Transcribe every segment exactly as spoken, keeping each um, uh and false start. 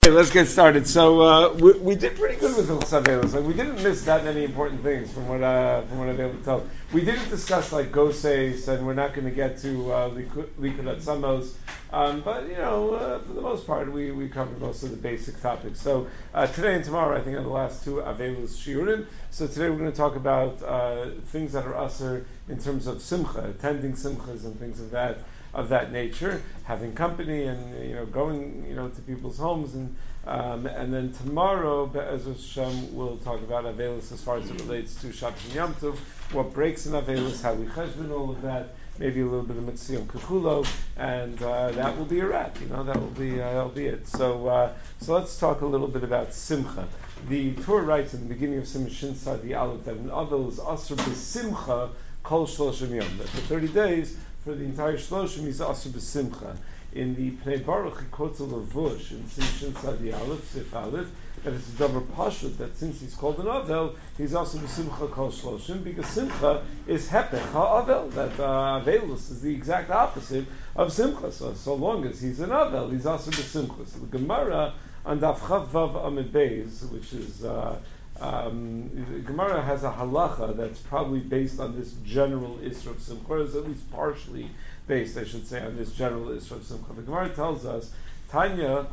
Hey, let's get started. So uh, we, we did pretty good with Hilchos Avelos. Like we didn't miss that many important things from what uh, from what I've been able to tell. We didn't discuss like Goses, and we're not going to get to uh, Likud Atzamos. Um, but you know, uh, for the most part, we, we covered most of the basic topics. So uh, today and tomorrow, I think, are the last two Avelos Shiurim. So today we're going to talk about uh, things that are usher in terms of Simcha, attending Simchas and things of that. of that nature, having company and you know going you know to people's homes and um, and then tomorrow Be'ezus Hashem we'll talk about Avelis as far as it relates to Shabbos and Yom Tov, what breaks in Avelis, how we cheshbon all of that, maybe a little bit of Mitzvah Kukulo, and uh, that will be a wrap. You know that will be uh, that'll be it. So uh, so let's talk a little bit about Simcha. The Torah writes in the beginning of Simcha Shin Sad the Aleph that an Avel is Asr b'Simcha Kol Shloshim Yom. That for thirty days. For the entire Shloshim, he's also b'simcha. In the Pnei Baruch, he quotes a Lavush in Simshin Sadi Aleph, Sif Aleph, that it's a davar pashut that since he's called an Avel, he's also b'simcha kol Shloshim, because Simcha is hepech ha'avel, that uh, Avelus is the exact opposite of Simcha. So, so long as he's an Avel, he's also b'simcha. So the Gemara on Daf Chav Vav Amid Beis, which is uh, Um, Gemara has a halacha that's probably based on this general Isra of Simcha, or is at least partially based, I should say, on this general Isra of Simcha. The Gemara tells us, Tanya,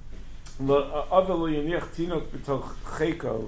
Avel yaniach tinok b'toch cheko,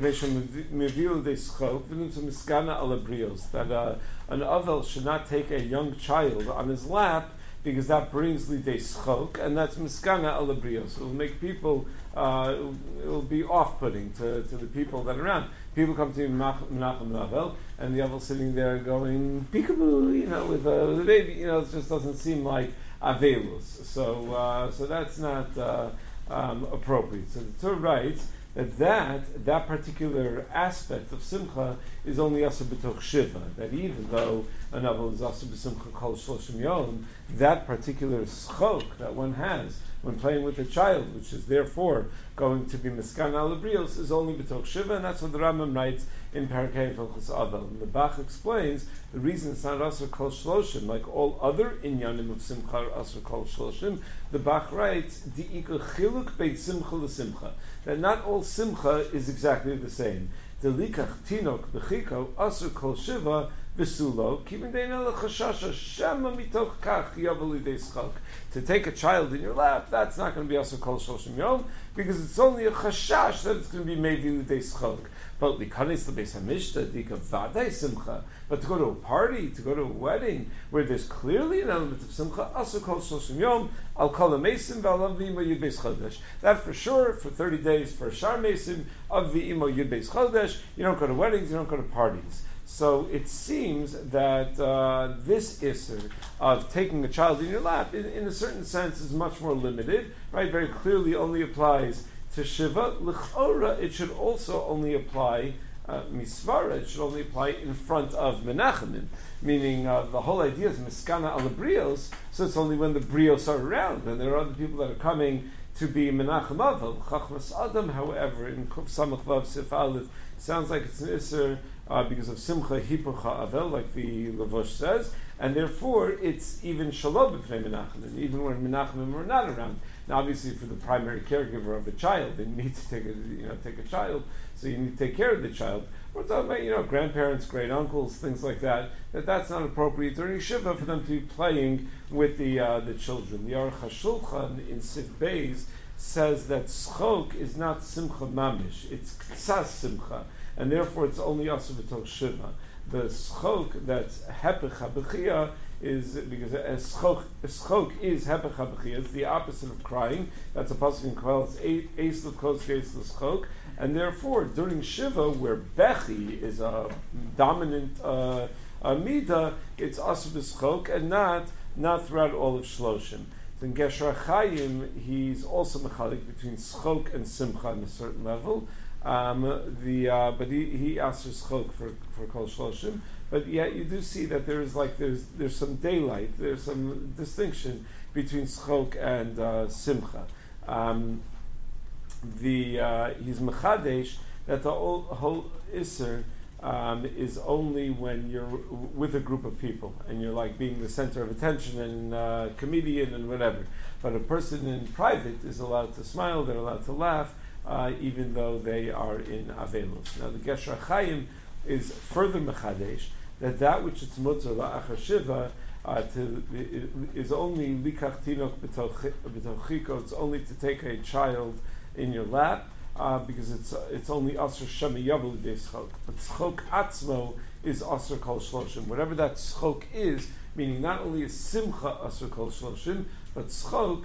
mevilu de schok, v'nuntu miskana ala brios, that uh, an Avel should not take a young child on his lap, because that brings lidei schok, and that's miskana ala brios. It will make people, uh, it will be off-putting to, to the people that are around. People come to Menachem Ravel, and the Avel sitting there going peekaboo, you know, with a, with a baby. You know, it just doesn't seem like avelus. So, uh, so that's not uh, um, appropriate. So the Torah writes that that, that particular aspect of Simcha is only Asa B'toch Shiva, that even though a novel is Asa B'Simcha Kol Shloshim Yom, that particular schok that one has when playing with a child, which is therefore going to be Miskan Alabrios, is only B'toch Shiva, and that's what the Rambam writes in Parakei Hilchos Avel. And the Bach explains the reason it's not Asa Kol Shloshim, like all other inyanim of Simcha are Asa Kol Shloshim. The Bach writes, Di'ika Chiluk Beit Simcha L'Simcha, that not all Simcha is exactly the same. Delikach Tinok B'chiko Asur Kol Shiva V'sulo Kivin Deina L'Chashasha Shema Mitoch Kach Yav Lidei Schok. To take a child in your lap, that's not going to be Asur Kol Shloshim Yom, because it's only a chashash that it's going to be made Lidei Schok. But Likanis L'Beis HaMishta Dika Vadai Simcha. But to go to a party, to go to a wedding, where there's clearly an element of Simcha, Asur Kol Shloshim Yom, Al Kol HaMesim V'Alav V'Imo Yud Beis Chodesh. That for sure, for thirty days, for Shar Mesim of V'Imo Yud Beis Chodesh, you don't go to weddings, you don't go to parties. So it seems that uh, this issur of taking a child in your lap, in, in a certain sense, is much more limited, right? Very clearly only applies to Shiva. L'chora, it should also only apply, uh, Misvara, it should only apply in front of Menachemim, meaning uh, the whole idea is Miskana ala Brios, so it's only when the Brios are around, and there are other people that are coming to be Menachem Avel. Chachmas Adam, however, in Kuf Samach Vav Sif Aleph, sounds like it's an Isser uh, because of Simcha Hipucha Avel, like the Lavush says, and therefore it's even Shalom B'fnei Menachem, even when Menachem are not around. Now, obviously, for the primary caregiver of a child, they need to take a you know take a child, so you need to take care of the child. We're talking about you know grandparents, great uncles, things like that. That that's not appropriate during Shiva for them to be playing with the uh, the children. The Aruch HaShulchan in Sif Beis says that schok is not simcha mamish; it's ktsas simcha, and therefore it's only asa b'toch shiva. The schok that's hepech habechia is because a schok, a schok is hepech habechia. It's the opposite of crying. That's a pasuk in Koheles. Eis l'kos eis l'schok, and therefore during Shiva, where bechi is a dominant uh, a midah, it's asa b'schok and not not throughout all of Shloshim. In Gesher Chaim, he's also mechalik between schok and simcha on a certain level. Um, the uh, but he, he asks schok for for kol shloshim. But yet you do see that there is like there's there's some daylight, there's some distinction between schok and uh, simcha. Um, the uh, he's mechadesh that the whole, whole iser um, is only when you're with a group of people and you're like being the center of attention and uh, comedian and whatever. But a person in private is allowed to smile, they're allowed to laugh, uh, even though they are in Avelos. Now the Gesher Chaim is further mechadesh that that which it's mutter la'achar shiva uh, to, is only likach tinok b'tochiko. It's only to take a child in your lap uh, because it's uh, it's only asr shemi yavul b'schok. But schok atzmo is asr kol shloshim. Whatever that schok is, meaning not only is simcha asr kol shloshim, but schok,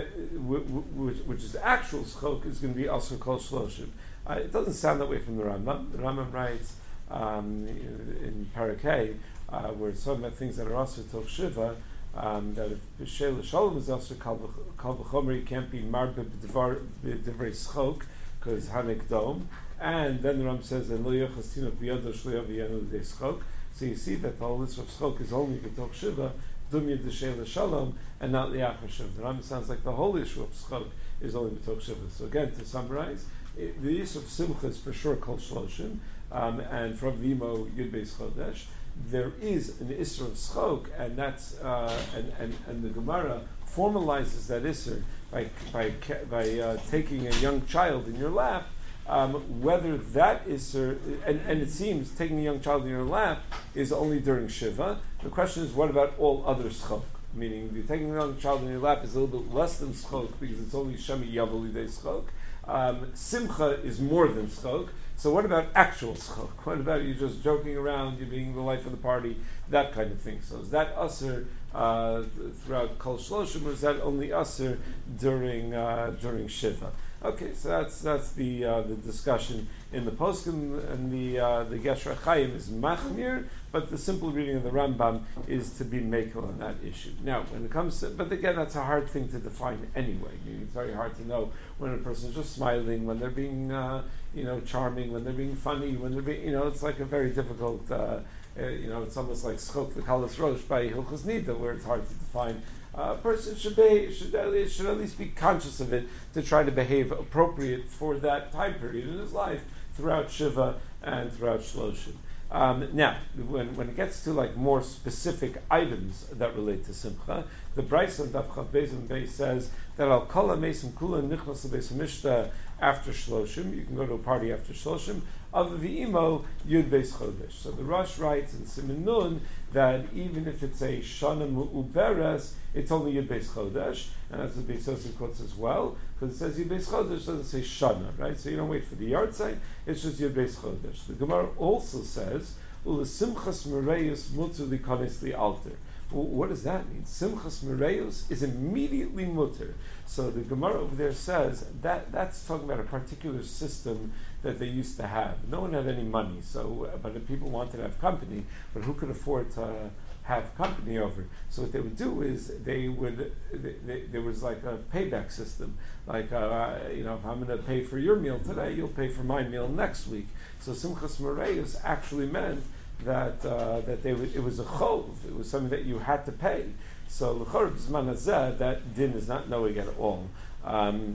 which is actual schok, is going to be asr kol shloshim. Uh, it doesn't sound that way from the Rambam. The Rambam writes um, in Parakeh, uh, where it's talking about things that are asr tov shiva, um, that if b'shel shalom is asr kal v'chomer, you can't be marbe b'divrei schok because hanek dom. And then the Rambam says, "And lo yochas tinok b'yado shlo yaviyanu l'dei schok." So you see that the whole list of schok is only b'tov shiva, dumya d'shel shalom, and not liachar shiva. The Rambam sounds like the whole issue of schok is only b'tov shiva. So again, to summarize, it, the use of simcha is for sure kol shloshim, um, and from Vimo Yud Beis Chodesh. There is an Isser of Schok, and that's uh, and, and, and the Gemara formalizes that Isser by by by uh, taking a young child in your lap. Um, whether that Isser, and, and it seems taking a young child in your lap is only during Shiva. The question is, what about all other Schok? Meaning, you're taking a young child in your lap is a little bit less than Schok because it's only Shemi Yavol Yidei Schok. Um, Simcha is more than Schok. So what about actual schok? What about you just joking around, you being the life of the party, that kind of thing? So is that usher uh, throughout Kol Shloshim, or is that only usher during uh, during Shiva? Okay, so that's that's the uh, the discussion in the poskim, and the uh, the Gesher Chaim is machmir, but the simple reading of the Rambam is to be mekel on that issue. Now, when it comes to, but again, that's a hard thing to define anyway. I mean, it's very hard to know when a person is just smiling, when they're being uh, you know charming, when they're being funny, when they're being, you know, it's like a very difficult. Uh, uh, you know, it's almost like schok the kalas rosh by Hilchos Nida, where it's hard to define. Uh, a person should be should at, least, should at least be conscious of it to try to behave appropriate for that time period in his life throughout Shiva and throughout Shloshim. Um, now, when, when it gets to like more specific items that relate to Simcha, the Bryce on Daf Chav Beis and Beis says that al kol hamesim kula nichnas lebeis hamishta after Shloshim. You can go to a party after Shloshim. Of v'imo Yud Beis Chodesh. So the Rosh writes in Siman Nun that even if it's a Shana Mu'uberes, it's only Yud Beis Chodesh, and that's what Beis Yosef quotes as well, because it says Yud Beis Chodesh, doesn't say Shana, right? So you don't wait for the yard site, it's just Yud Beis Chodesh. The Gemara also says, Ula Simchas Mereyus Mutu Likanes Li Alter. Well, what does that mean? Simchas Mereyus is immediately mutter. So the Gemara over there says that that's talking about a particular system that they used to have. No one had any money, so but if people wanted to have company, but who could afford to have company over? So what they would do is they would they, they, there was like a payback system. Like uh, you know, if I'm going to pay for your meal today, you'll pay for my meal next week. So Simchas Mereyus actually meant that uh, that they would, it was a chov, it was something that you had to pay. So l'chor b'zman hazeh, that din is not knowing at all. Um,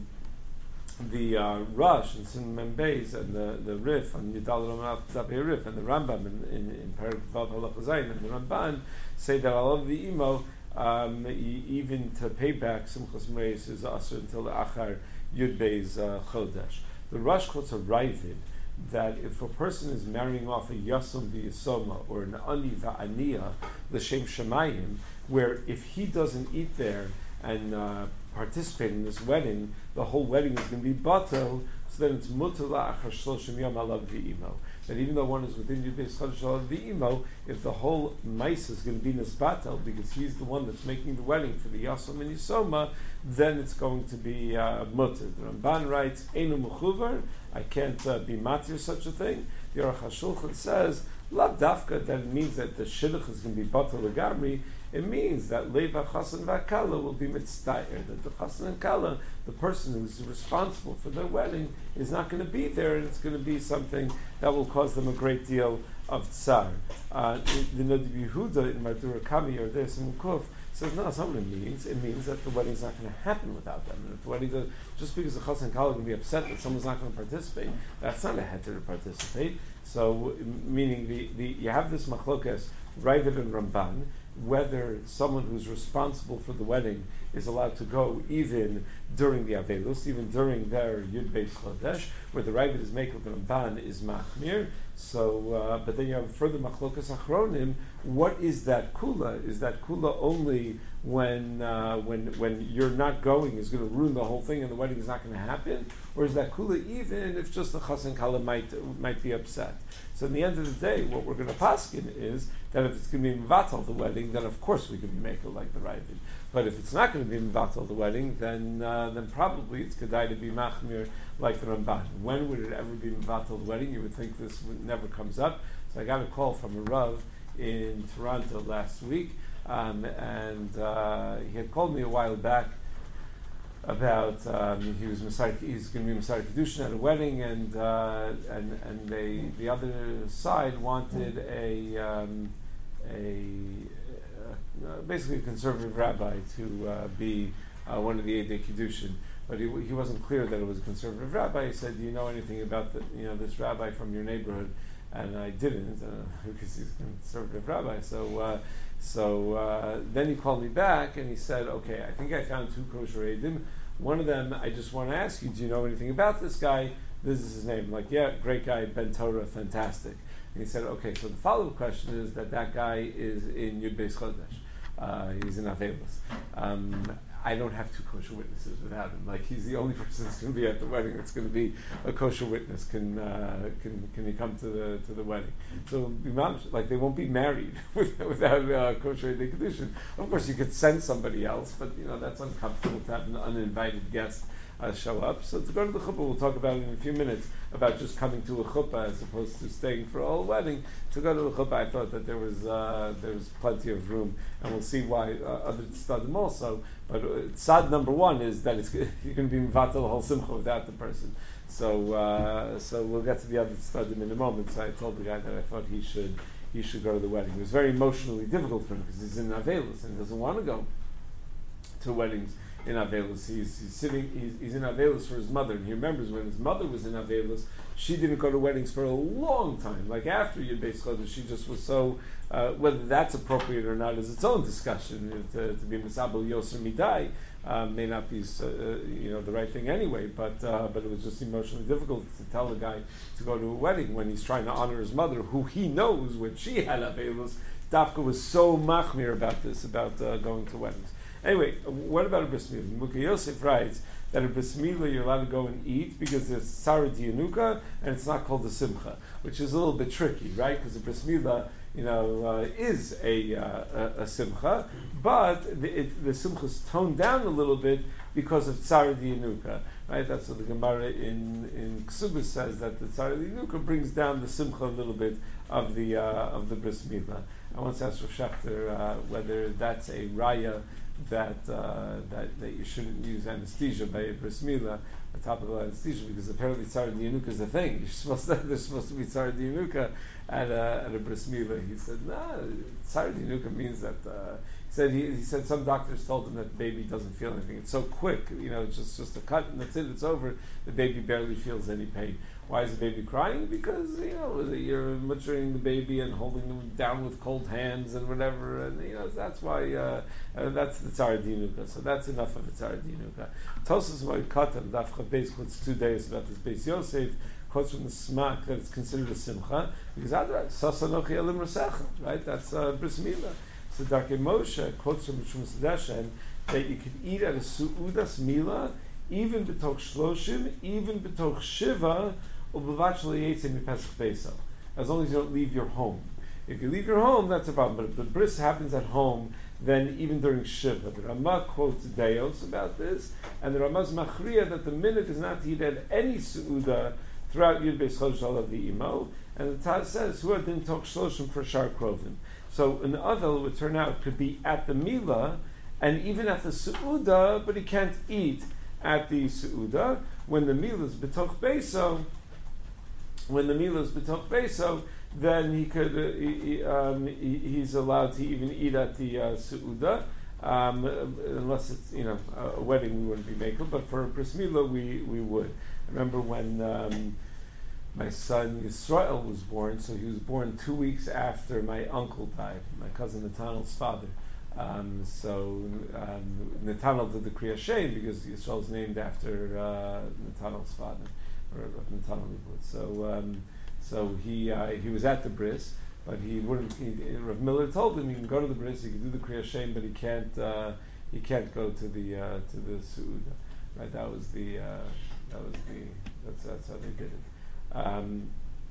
the uh, Rush and Sin Membeis and the, the Rif and Yidal Ramat Zabei Rif and the Rambam in in, in Perek Vav Halach Zayin and the Ramban say that all of the imo um, even to pay back Simchas Mereyus is also until the Achar Yud Beis uh, Chodesh. The Rush quotes a Ravid that if a person is marrying off a Yasum v'Yasoma or an Ani v'Aniya l'Shem Shemayim, where if he doesn't eat there and uh, participate in this wedding, the whole wedding is going to be batel, so then it's mutar la'achar shloshim yom alav v'imo. That even though one is within Yud Beis Chodesh alav v'imo, if the whole mice is going to be nisbatel, because he's the one that's making the wedding for the Yasum and Yisoma, then it's going to be uh, mutar. The Ramban writes, Einu mechuvar, I can't uh, be matir such a thing. The Aruch HaShulchan says, lav dafka, that it means that the shidduch is going to be batel legamri. It means that leva chasan v'akala will be mitzdayer, that the chasan and kala, the person who's responsible for their wedding, is not going to be there, and it's going to be something that will cause them a great deal of tsar. Uh, the Nodi Yehuda in Madura Kami or there some Kuf says, no, that's not what it means. It means that the wedding's not going to happen without them. And if the wedding does, just because the chassan kala can be upset that someone's not going to participate, that's not a heter to participate. So, meaning the, the you have this machlokas, Ravid and Ramban, whether someone who's responsible for the wedding is allowed to go even during the Avelus, even during their Yud Beis Chodesh, where the Ravid is Mekel and Ramban is Machmir. So, uh, but then you have further Machlokas Achronim. What is that kula? Is that kula only when uh, when when you're not going is going to ruin the whole thing and the wedding is not going to happen, or is that kula even if just the chassan kala might might be upset? So, in the end of the day, what we're going to paskin is that if it's going to be mivatal the wedding, then of course we can be makel like the Ravid. But if it's not going to be mivatal the wedding, then uh, then probably it's kedai to be machmir like the Ramban. When would it ever be mivatal the wedding? You would think this would, never comes up. So I got a call from a Rav in Toronto last week, um, and uh, he had called me a while back about um, he was Masar, he's going to be Masar Kedushin at a wedding, and uh, and and they the other side wanted a um, a uh, basically a conservative rabbi to uh, be uh, one of the Eidei Kedushin, but he he wasn't clear that it was a conservative rabbi. He said, "Do you know anything about the, you know this rabbi from your neighborhood?" And I didn't uh, because he's a conservative rabbi. So uh, so uh, then he called me back and he said, "Okay, I think I found two kosher eidim. One of them, I just want to ask you, do you know anything about this guy? This is his name." I'm like, "Yeah, great guy, Ben Torah, fantastic." And he said, "Okay, so the follow-up question is that that guy is in Yud Beis Chodesh. Uh, he's in Avelis. Um, I don't have two kosher witnesses without him. Like, he's the only person that's going to be at the wedding that's going to be a kosher witness. Can uh, can can he come to the to the wedding? So, like, they won't be married without uh, kosher Eidei Kedushin. Of course, you could send somebody else, but you know that's uncomfortable to have an uninvited guest uh, show up. So to go to the chuppah, we'll talk about it in a few minutes about just coming to a chuppah as opposed to staying for a whole wedding. To go to the chuppah, I thought that there was uh, there was plenty of room, and we'll see why uh, other tzadim also. But uh, tzad number one is that it's, you're going to be mivatal the whole simcha without the person. So uh, so we'll get to the other tzadim in a moment. So I told the guy that I thought he should he should go to the wedding. It was very emotionally difficult for him because he's in Avelis and he doesn't want to go to weddings in Avelis. He's, he's sitting, he's, he's in Avelis for his mother, and he remembers when his mother was in Avelis, she didn't go to weddings for a long time. Like after Yud Beis Chodesh, she just was so, uh, whether that's appropriate or not is its own discussion. To, to be Misabel Yoser Midai uh, may not be, uh, you know, the right thing anyway, but uh, but it was just emotionally difficult to tell a guy to go to a wedding when he's trying to honor his mother, who he knows when she had Avelis. Dafka was so machmir about this, about uh, going to weddings. Anyway, what about a bris milah? Mukha Yosef writes that a bris milah you're allowed to go and eat because it's tzara dianuka and it's not called a simcha, which is a little bit tricky, right? Because a bris milah, you know, uh, is a, uh, a a simcha, but the, it, the simcha is toned down a little bit because of tzara dianuka, right? That's what the Gemara in in Ksubis says, that the tzara dianuka brings down the simcha a little bit of the uh, of the bris milah. I once asked Rav Schachter uh, whether that's a raya that, uh, that that you shouldn't use anesthesia by a bris milah, a topical anesthesia, because apparently tzara dianuka is a thing. You're supposed to, there's supposed to be tzara dianuka at a, at a bris milah. He said, no, nah, tzara dianuka means that. Uh, he said he, he said some doctors told him that the baby doesn't feel anything. It's so quick, you know, it's just just a cut and that's it. It's over. The baby barely feels any pain. Why is the baby crying? Because, you know, you're butchering the baby and holding them down with cold hands and whatever, and, you know, that's why, uh, uh, that's the tzara dianuka. So that's enough of the tzara dianuka. Tosas Moed Katan, Daf Chavbeis, quotes two days about this Beis Yosef, quotes from the Smak that it's considered a simcha, because otherwise, Sasanochi Elim Rasecha, right? That's uh, bris milah. So Darkei Moshe quotes from Shumas Deshen that you could eat at a su'udas milah, even b'toch shloshim, even b'toch shiva, as long as you don't leave your home. If you leave your home, that's a problem. But if the bris happens at home, then even during Shiva. The Ramah quotes Deos about this, and the Ramah's machriya that the minute is not to eat at any su'uda throughout Yud Beis Chodesh of the Imo, and the Taz says, who didn't talk shloshim for Shar Krovim. So an Adel would turn out could be at the Milah, and even at the su'uda, but he can't eat at the su'uda. When the Milah is b'toch beiso, when the milah is b'toch beiso, then he could uh, he, um, he, he's allowed to even eat at the uh, su'uda. Um, unless it's you know a, a wedding, we wouldn't be makel, but for a bris milah, we we would. I remember when um, my son Yisrael was born, so he was born two weeks after my uncle died, my cousin Nathaniel's father. Um, so um, Nathaniel did the Kriya Shem because Yisrael is named after uh, Nathaniel's father, or Nathaniel Leibowitz. So um, so he uh, he was at the bris, but he wouldn't. He, Rav Miller told him he can go to the bris, he can do the Kriya Shem, but he can't uh, he can't go to the uh, to the Suuda. Right? That was the uh, that was the that's that's how they did it. Um,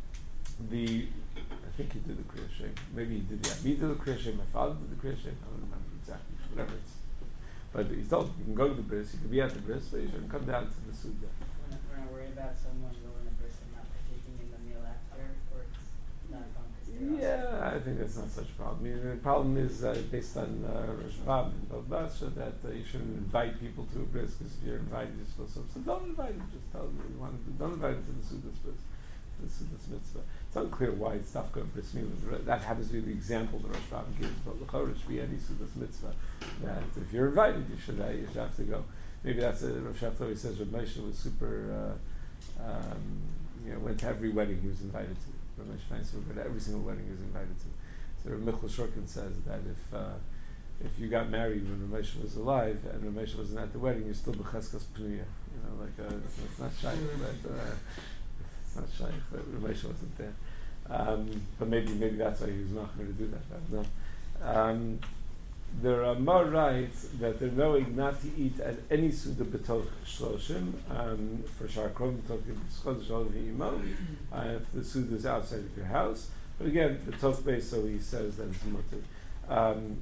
the I think he did the Kriya Shem. Maybe he did. Yeah, he did the Kriya Shem. My father did the Kriya Shem. I don't remember exactly. Whatever it's. But he told him, you can go to the bris. You can be at the bris, but you shouldn't come down to the suda. We're not, we're not worried about someone going to bris and not partaking in the meal after, or it's not a problem because they're Yeah, also I think that's not such a problem. I mean, the problem is uh, based on uh, Rosh Hashanah and Balbasha that uh, you shouldn't invite people to a bris because if you're invited, you're supposed to. So don't invite them. Just tell them what you want to do. Don't invite them to the suda's bris. This is this mitzvah. It's unclear why it's dafka of bris milah. That happens to be the example that Rosh Hashanah gives, but l'chorah should be any sudas mitzvah. That if you're invited, you should uh, you should have to go. Maybe that's a Rosh Hashanah. He says Rav Moshe was super. Uh, um, you know, went to every wedding he was invited to. Rav Moshe Feinstein would go to every single wedding he was invited to. So Rav Michal Shorkin says that if uh, if you got married when Rav Moshe was alive and Rav Moshe wasn't at the wedding, you're still b'cheskas pnuya. You know, like uh, it's, it's not shy, but. Uh, Not shy, but Rav Moshe wasn't there. Um, but maybe maybe that's why he was not going to do that. I don't know. Um, the Ramah writes that they're knowing not to eat at any suda b'toch shloshim um, for sharkrom b'toch b'schodesh ol v'imo if the suda is outside of your house. But again, the toch base, so he says that it's mutter. Um,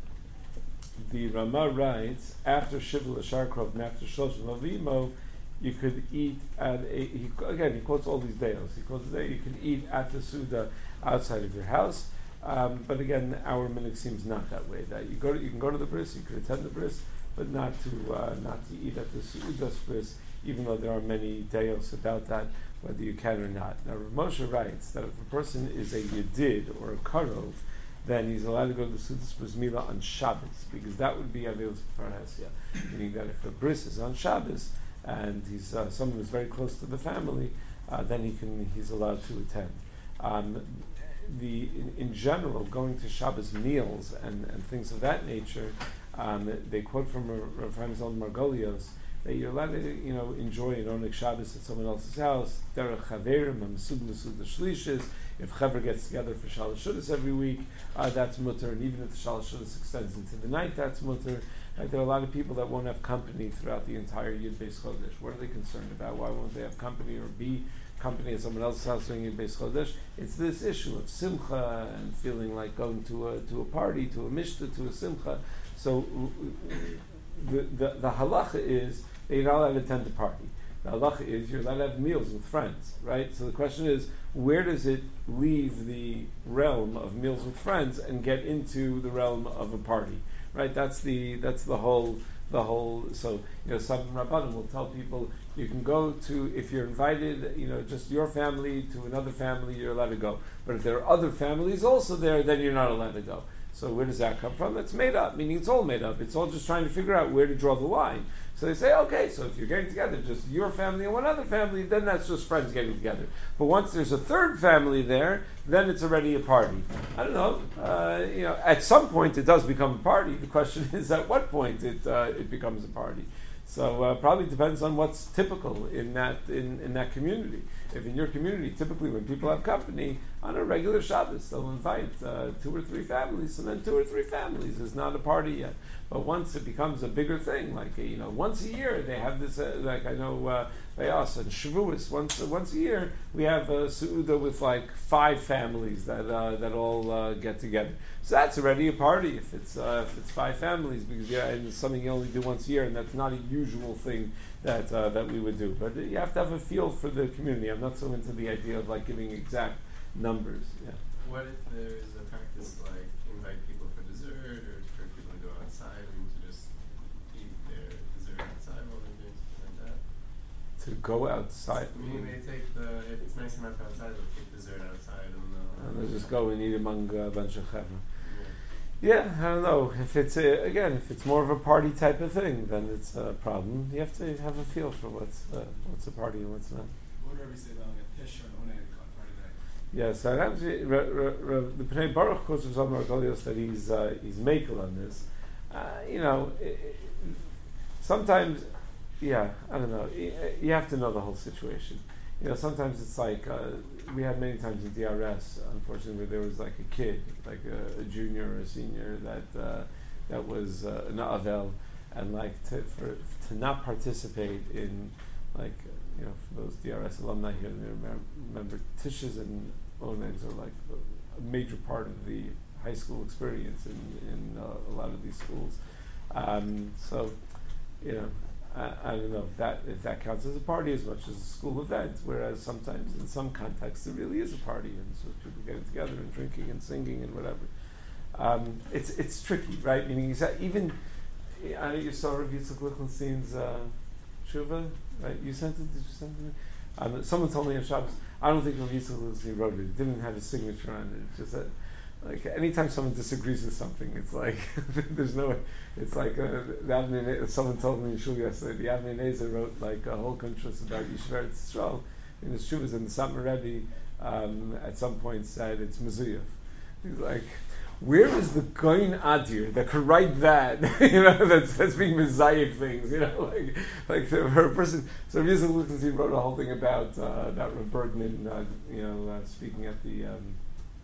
the Ramah writes after shivul sharkrom and after shloshim ol v'imo. You could eat at a, he, again, he quotes all these days. He quotes the day you can eat at the Suda outside of your house. Um, but again, our minhag seems not that way. That you go to, you can go to the bris, you could attend the bris, but not to uh, not to eat at the Suda's bris, even though there are many days about that, whether you can or not. Now, Rav Moshe writes that if a person is a yedid or a karov, then he's allowed to go to the Suda's bris milah on Shabbos, because that would be avilus parhasia, meaning that if a bris is on Shabbos, and he's uh, someone who's very close to the family, uh, then he can he's allowed to attend. Um, the in, in general, going to Shabbos meals and, and things of that nature, um, they quote from Rav Chaim Zalman Margolios that you're allowed to you know enjoy an onik Shabbos at someone else's house. Derech chaverim hamsug l'suda shlishis. If chaver gets together for shalosh shudas every week, uh, that's mutter, and even if the shalosh shudas extends into the night, that's mutter. Right, there are a lot of people that won't have company throughout the entire Yud Beis Chodesh. What are they concerned about? Why won't they have company or be company at someone else's house during Yud Beis Chodesh? It's this issue of simcha and feeling like going to a to a party, to a mishta, to a simcha. So the the, the halacha is that you're not allowed to attend the party. The halacha is you're allowed to have meals with friends, right? So the question is, where does it leave the realm of meals with friends and get into the realm of a party? Right, that's the that's the whole the whole. So you know, some rabbanim will tell people you can go to if you're invited, you know, just your family to another family, you're allowed to go. But if there are other families also there, then you're not allowed to go. So where does that come from? It's made up, meaning it's all made up. It's all just trying to figure out where to draw the line. So they say, okay, so if you're getting together, just your family and one other family, then that's just friends getting together. But once there's a third family there, then it's already a party. I don't know. Uh, you know, at some point it does become a party. The question is, at what point it uh, it becomes a party. So uh, probably depends on what's typical in that in, in that community. If in your community, typically when people have company on a regular Shabbos, they'll invite uh, two or three families, and then two or three families is not a party yet. But once it becomes a bigger thing, like you know, once a year they have this. Uh, like I know uh, Bayas and Shavuos. Once uh, once a year we have a Suuda with like five families that uh, that all uh, get together. So that's already a party if it's uh, if it's five families, because yeah, and it's something you only do once a year, and that's not a usual thing that uh, that we would do. But you have to have a feel for the community. I'm not so into the idea of like giving exact numbers. Yeah. What if there is a practice like invite people for dessert, or for people to go outside and to just eat their dessert outside while they're doing something like that? To go outside. Meaning they take the if it's nice enough outside, they'll take dessert outside and, uh, and they just go and eat among a bunch of chevra. Yeah. Yeah, I don't know. If it's a, again, if it's more of a party type of thing, then it's a problem. You have to have a feel for what's uh, what's a party and what's not. What did Rabbi say about like a pish or an oneg on Friday night? Yes, and actually, Re- Re- Re- the Pnei Baruch quotes from Zalman Argolios that he's uh, he's makel on this. Uh, you know, i i sometimes, yeah, I don't know. You, you have to know the whole situation. You know, sometimes it's like uh, we had many times in D R S. Unfortunately, where there was like a kid, like a, a junior or a senior that uh, that was uh, an avel, and like to for to not participate in like uh, you know for those D R S alumni here, they remember, remember tishes and onegs are like a major part of the high school experience in in uh, a lot of these schools. Um, so you know. I, I don't know if that if that counts as a party as much as a school event, whereas sometimes in some contexts it really is a party, and so people getting together and drinking and singing and whatever. Um, it's it's tricky, right? Meaning is that even I know you saw Rav Yitzchak Lichtenstein's uh, Shuva, right? You sent it. Did you send it? Um, someone told me on Shabbos. I don't think Rav Yitzchak Lichtenstein wrote it. It didn't have his signature on it. It's just that. Like anytime someone disagrees with something, it's like there's no. It's like uh, the Avnei, someone told me in shul yesterday. The Avnei Nezer wrote like a whole contrast about Yeshiva Eretz Yisrael in his shuvas, and the Satmar Rebbe um, at some point said it's Mezuyah. He's like, where is the Kohen Adir that could write that? you know, that's that's being Messiah things. You know, like like the, for a person. So Rav Yitzchak Lichtenstein wrote a whole thing about uh, about Rav Bergman, uh, you know, uh, speaking at the. Um,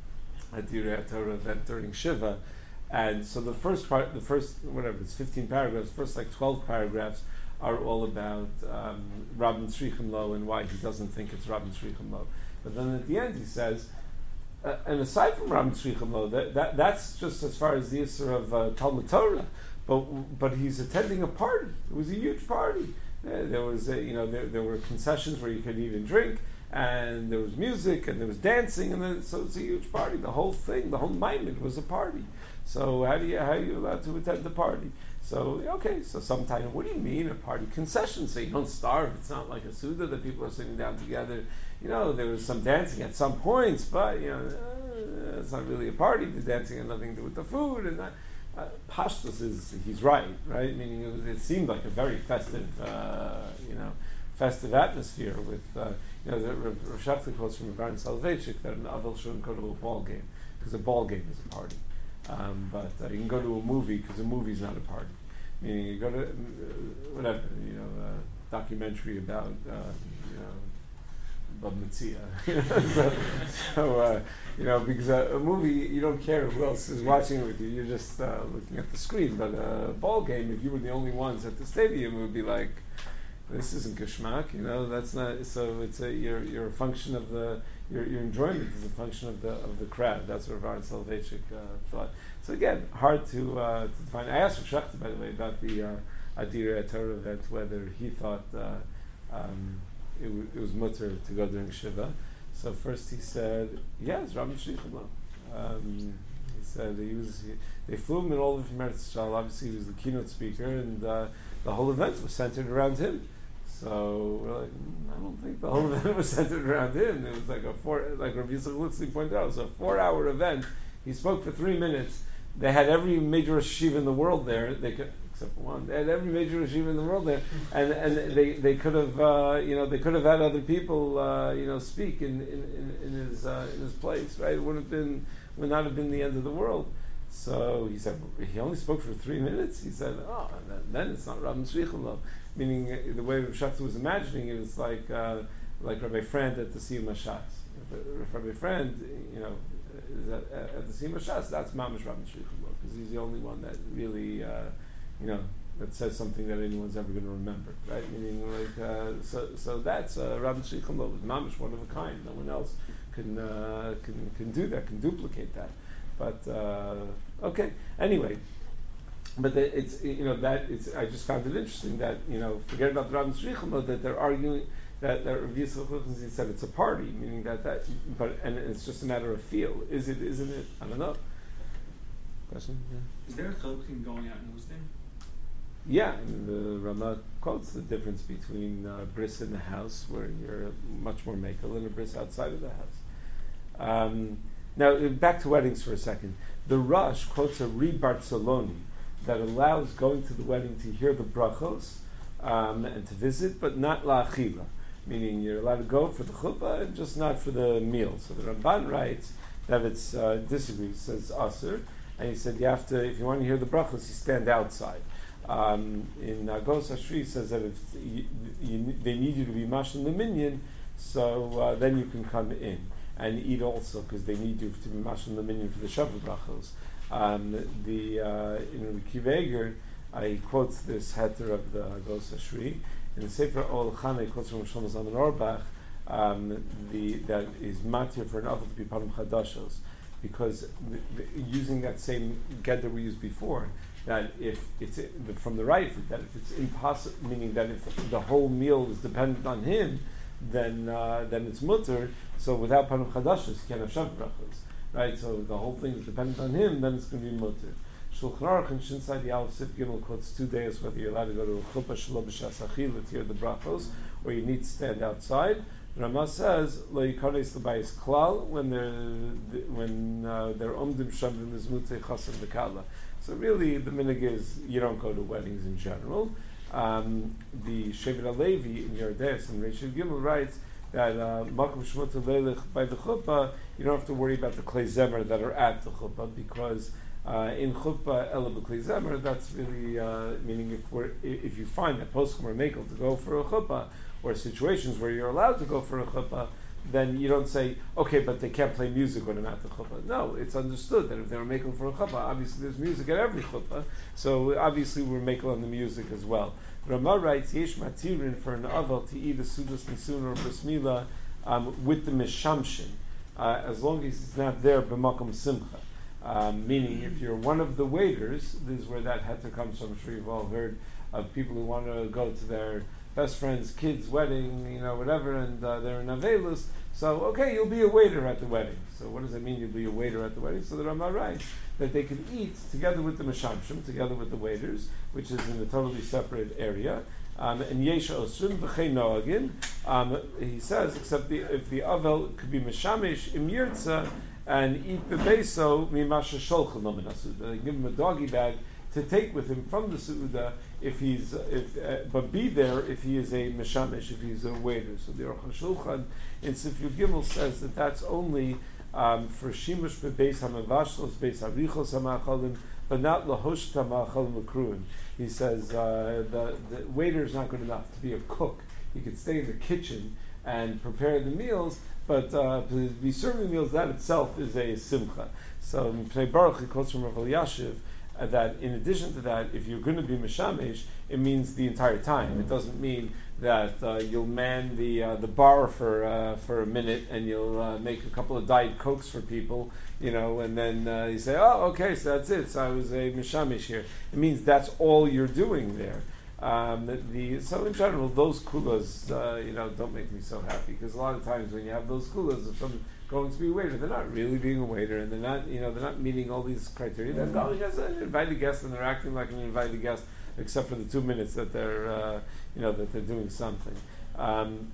at the Yirei Torah event during Shiva, and so the first part, the first whatever it's fifteen paragraphs, first like twelve paragraphs are all about um, Rabban Tzrichim Lo and why he doesn't think it's Rabban Tzrichim Lo. But then at the end he says, uh, and aside from Rabban Tzrichim Lo, that, that that's just as far as the Yisr of uh, Talmud Torah, but but he's attending a party. It was a huge party. Uh, there was a, you know there, there were concessions where you could eat and drink. And there was music, and there was dancing, and then, so it's a huge party. The whole thing, the whole Maimon was a party. So how do you how are you allowed to attend the party? So okay, so sometime what do you mean a party? Concessions, so you don't starve. It's not like a Suda that people are sitting down together. You know, there was some dancing at some points, but you know, uh, it's not really a party. The dancing had nothing to do with the food, and that. Uh, Pashtus is he's right, right? Meaning it, was, it seemed like a very festive, uh, you know. festive atmosphere with, uh, you know, the Rav Shachty quotes from Aaron Soloveitchik that an Avel shouldn't go to a ball game because a ball game is a party. Um, but uh, you can go to a movie because a movie is not a party. Meaning you go to, uh, whatever, you know, a documentary about, uh, you know, Bab Metzia. so, so uh, you know, because uh, a movie, you don't care who else is watching it with you. You're just uh, looking at the screen. But a ball game, if you were the only ones at the stadium, it would be like, this isn't geschmack, you know. That's not. So it's a you're you're a function of the your your enjoyment is a function of the of the crowd. That's what Aaron Soloveitchik uh, thought. So again, hard to uh, to define. I asked Shachta, by the way, about the uh, Adira Torah event, whether he thought uh, um, it, w- it was mutter to go during Shiva. So first he said, yes, Rabbi Shlichim Lo. Um He said he was. He, they flew him in all of Eretz Yisrael. Obviously, he was the keynote speaker, and uh, the whole event was centered around him. So we're like, mm, I don't think the whole event was centered around him. It was like a four, like Rabbi Yisrael Litzli pointed out, it was a four-hour event. He spoke for three minutes. They had every major Rosh Yeshiva in the world there. They could, except for one. They had every major Rosh Yeshiva in the world there, and and they, they could have, uh, you know, they could have had other people, uh, you know, speak in in, in, in his uh, in his place, right? It would have been, would not have been the end of the world. So he said he only spoke for three minutes. He said, "Oh, then, then it's not Rabban Tzrichim Lo." Meaning uh, the way Rav Shachta was imagining it is like uh, like Rabbi Friend at the Siyum Hashas. If Rabbi Friend, you know, is at, at the Siyum Hashas, that's Mamish Rabban Tzrichim Lo, because he's the only one that really, uh, you know, that says something that anyone's ever going to remember, right? Meaning like uh, so so that's uh, Rabban Tzrichim Lo was Mamish, one of a kind. No one else can uh, can can do that, can duplicate that. But uh, okay, anyway, but the, it's you know that it's. I just found it interesting that you know forget about the Rabban Tzrichim that they're arguing that that Rav Yitzchak Lichtenstein said it's a party, meaning that that but and it's just a matter of feel. Is it? Isn't it? I don't know. Question? Yeah. Is there a chiluk between going out and hosting? Yeah, and the Rama quotes the difference between uh, bris in the house, where you're much more makel, and a bris outside of the house. Um, Now, uh, back to weddings for a second. The Rush quotes a Re Barceloni that allows going to the wedding to hear the brachos um, and to visit, but not la achila, meaning you're allowed to go for the chuppah and just not for the meal. So the Ramban writes that it's uh, disagrees, says Asr, and he said you have to, if you want to hear the brachos, you stand outside. Um, in Agos Ashri says that if you, you, they need you to be mashal the minyan, so uh, then you can come in and eat also because they need you to be mashal the minyan for the Shabbat brachos. Um, the uh, in Kiveger, uh, he quotes this heter of the Agos Ashri in the Sefer Ol Chana. He quotes from Shlomo Zalman Auerbach um, the that is matir for an avot to be panim chadashos, because the, the, using that same get that we used before, that if it's from the right, that if it's impossible, meaning that if the whole meal is dependent on him, then uh, then it's mutter. So without panim chadashos, you can't have shav brachos, right? So the whole thing is dependent on him, then it's going to be mutter. Shulchan Aruch and Shinsai the Aleph Sif Gimel quotes two days whether you're allowed to go to a chuppah shelo b'shas achila to hear the brachos, or you need to stand outside. Rama says lo yikares l'bayis klal when they're when uh, they're omdim shavim mizmutei chasam v'kala. So really, the minhag is you don't go to weddings in general. Um, the Shevet HaLevi in Yordes and Rishon Gimel writes that makom shmut leilich by the chuppah, you don't have to worry about the klei zemer that are at the chuppah, because uh, in chuppah ela b'klei zemer, that's really uh, meaning if we're if you find that poskim are makel to go for a chuppah, or situations where you're allowed to go for a chuppah, then you don't say, okay, but they can't play music when they're at the chuppah. No, it's understood that if they're making for a chuppah, obviously there's music at every chuppah, so obviously we're making on the music as well. Ramah writes, yesh matirin for an aval to eat a sudas nisun or bris milah um, with the mishamshin, uh, as long as it's not there b'makom simcha. Um, meaning, if you're one of the waiters, this is where that heter comes from. I'm sure you've all heard of people who want to go to their best friend's kid's wedding, you know, whatever, and uh, they're in Avelus. So, okay, you'll be a waiter at the wedding. So, what does that mean? You'll be a waiter at the wedding. So the Rama writes that they can eat together with the Meshamshim, together with the waiters, which is in a totally separate area. Um, and Yesha Osrim v'chei Noagin. Um, he says, except the, if the Avel could be Meshamish im Yirtza and eat the beso mimasha sholchel no minasud. They give him a doggy bag to take with him from the Su'udah if he's, if, uh, but be there if he is a Meshamish, if he's a waiter. So the Aruch HaShulchan in Sifyu Gimel says that that's only um, for Shimush bebeis hamavashlos, beis harichos hamachalim, but not lahosh hamachalim l'kruim. He says uh, the, the waiter is not good enough to be a cook. He could stay in the kitchen and prepare the meals, but uh, to be serving meals, that itself is a simcha. So Pnei Baruch, he quotes from Rav Elyashiv, Uh, that in addition to that, if you're going to be Meshamesh, it means the entire time. It doesn't mean that uh, you'll man the uh, the bar for uh, for a minute and you'll uh, make a couple of Diet Cokes for people, you know, and then uh, you say, oh, okay, so that's it. So I was a Meshamesh here. It means that's all you're doing there. Um, the, so in general, those kulas, uh, you know, don't make me so happy, because a lot of times when you have those kulas of someone going to be a waiter, they're not really being a waiter, and they're not, you know, they're not meeting all these criteria. They're going as an invited guest, and they're acting like an invited guest, except for the two minutes that they're, uh, you know, that they're doing something. Um,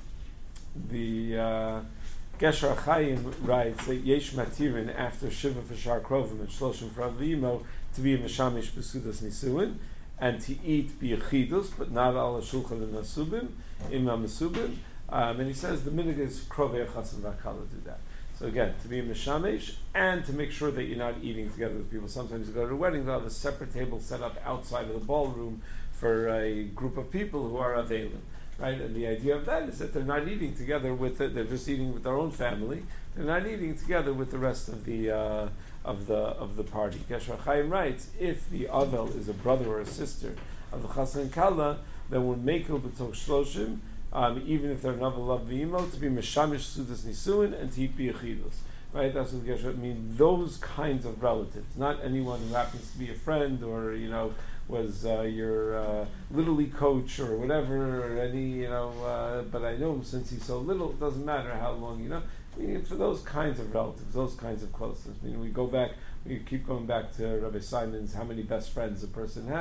the uh, Gesher Chaim writes that Yesh Matirin after Shiva Fashar Krovim and Shloshim for Avimo to be a Meshamish Besudas Nisuin, and to eat biyachidus, but not al shulchan and nasubim, imam nasubim. Um, and he says the minhag is krovei chasim v'akala do that. So again, to be a mishamesh and to make sure that you're not eating together with people. Sometimes you go to a wedding, they'll have a separate table set up outside of the ballroom for a group of people who are aveilim, right? And the idea of that is that they're not eating together with it; they're just eating with their own family. They're not eating together with the rest of the uh, of the of the party. Gesher Chaim writes, if the avel is a brother or a sister of the chassan and kala, then we're mekel b'toch shloshim, um, even if they're not love v'imo, to be meshamish sudas nisuin and to eat biyachidus. Right? That's what Gesher means. Those kinds of relatives, not anyone who happens to be a friend or you know was uh, your uh, little league coach or whatever, or any you know. Uh, but I know him since he's so little. It doesn't matter how long you know. I mean, for those kinds of relatives, those kinds of closeness. I mean, we go back, we keep going back to Rabbi Simon's, how many best friends a person has.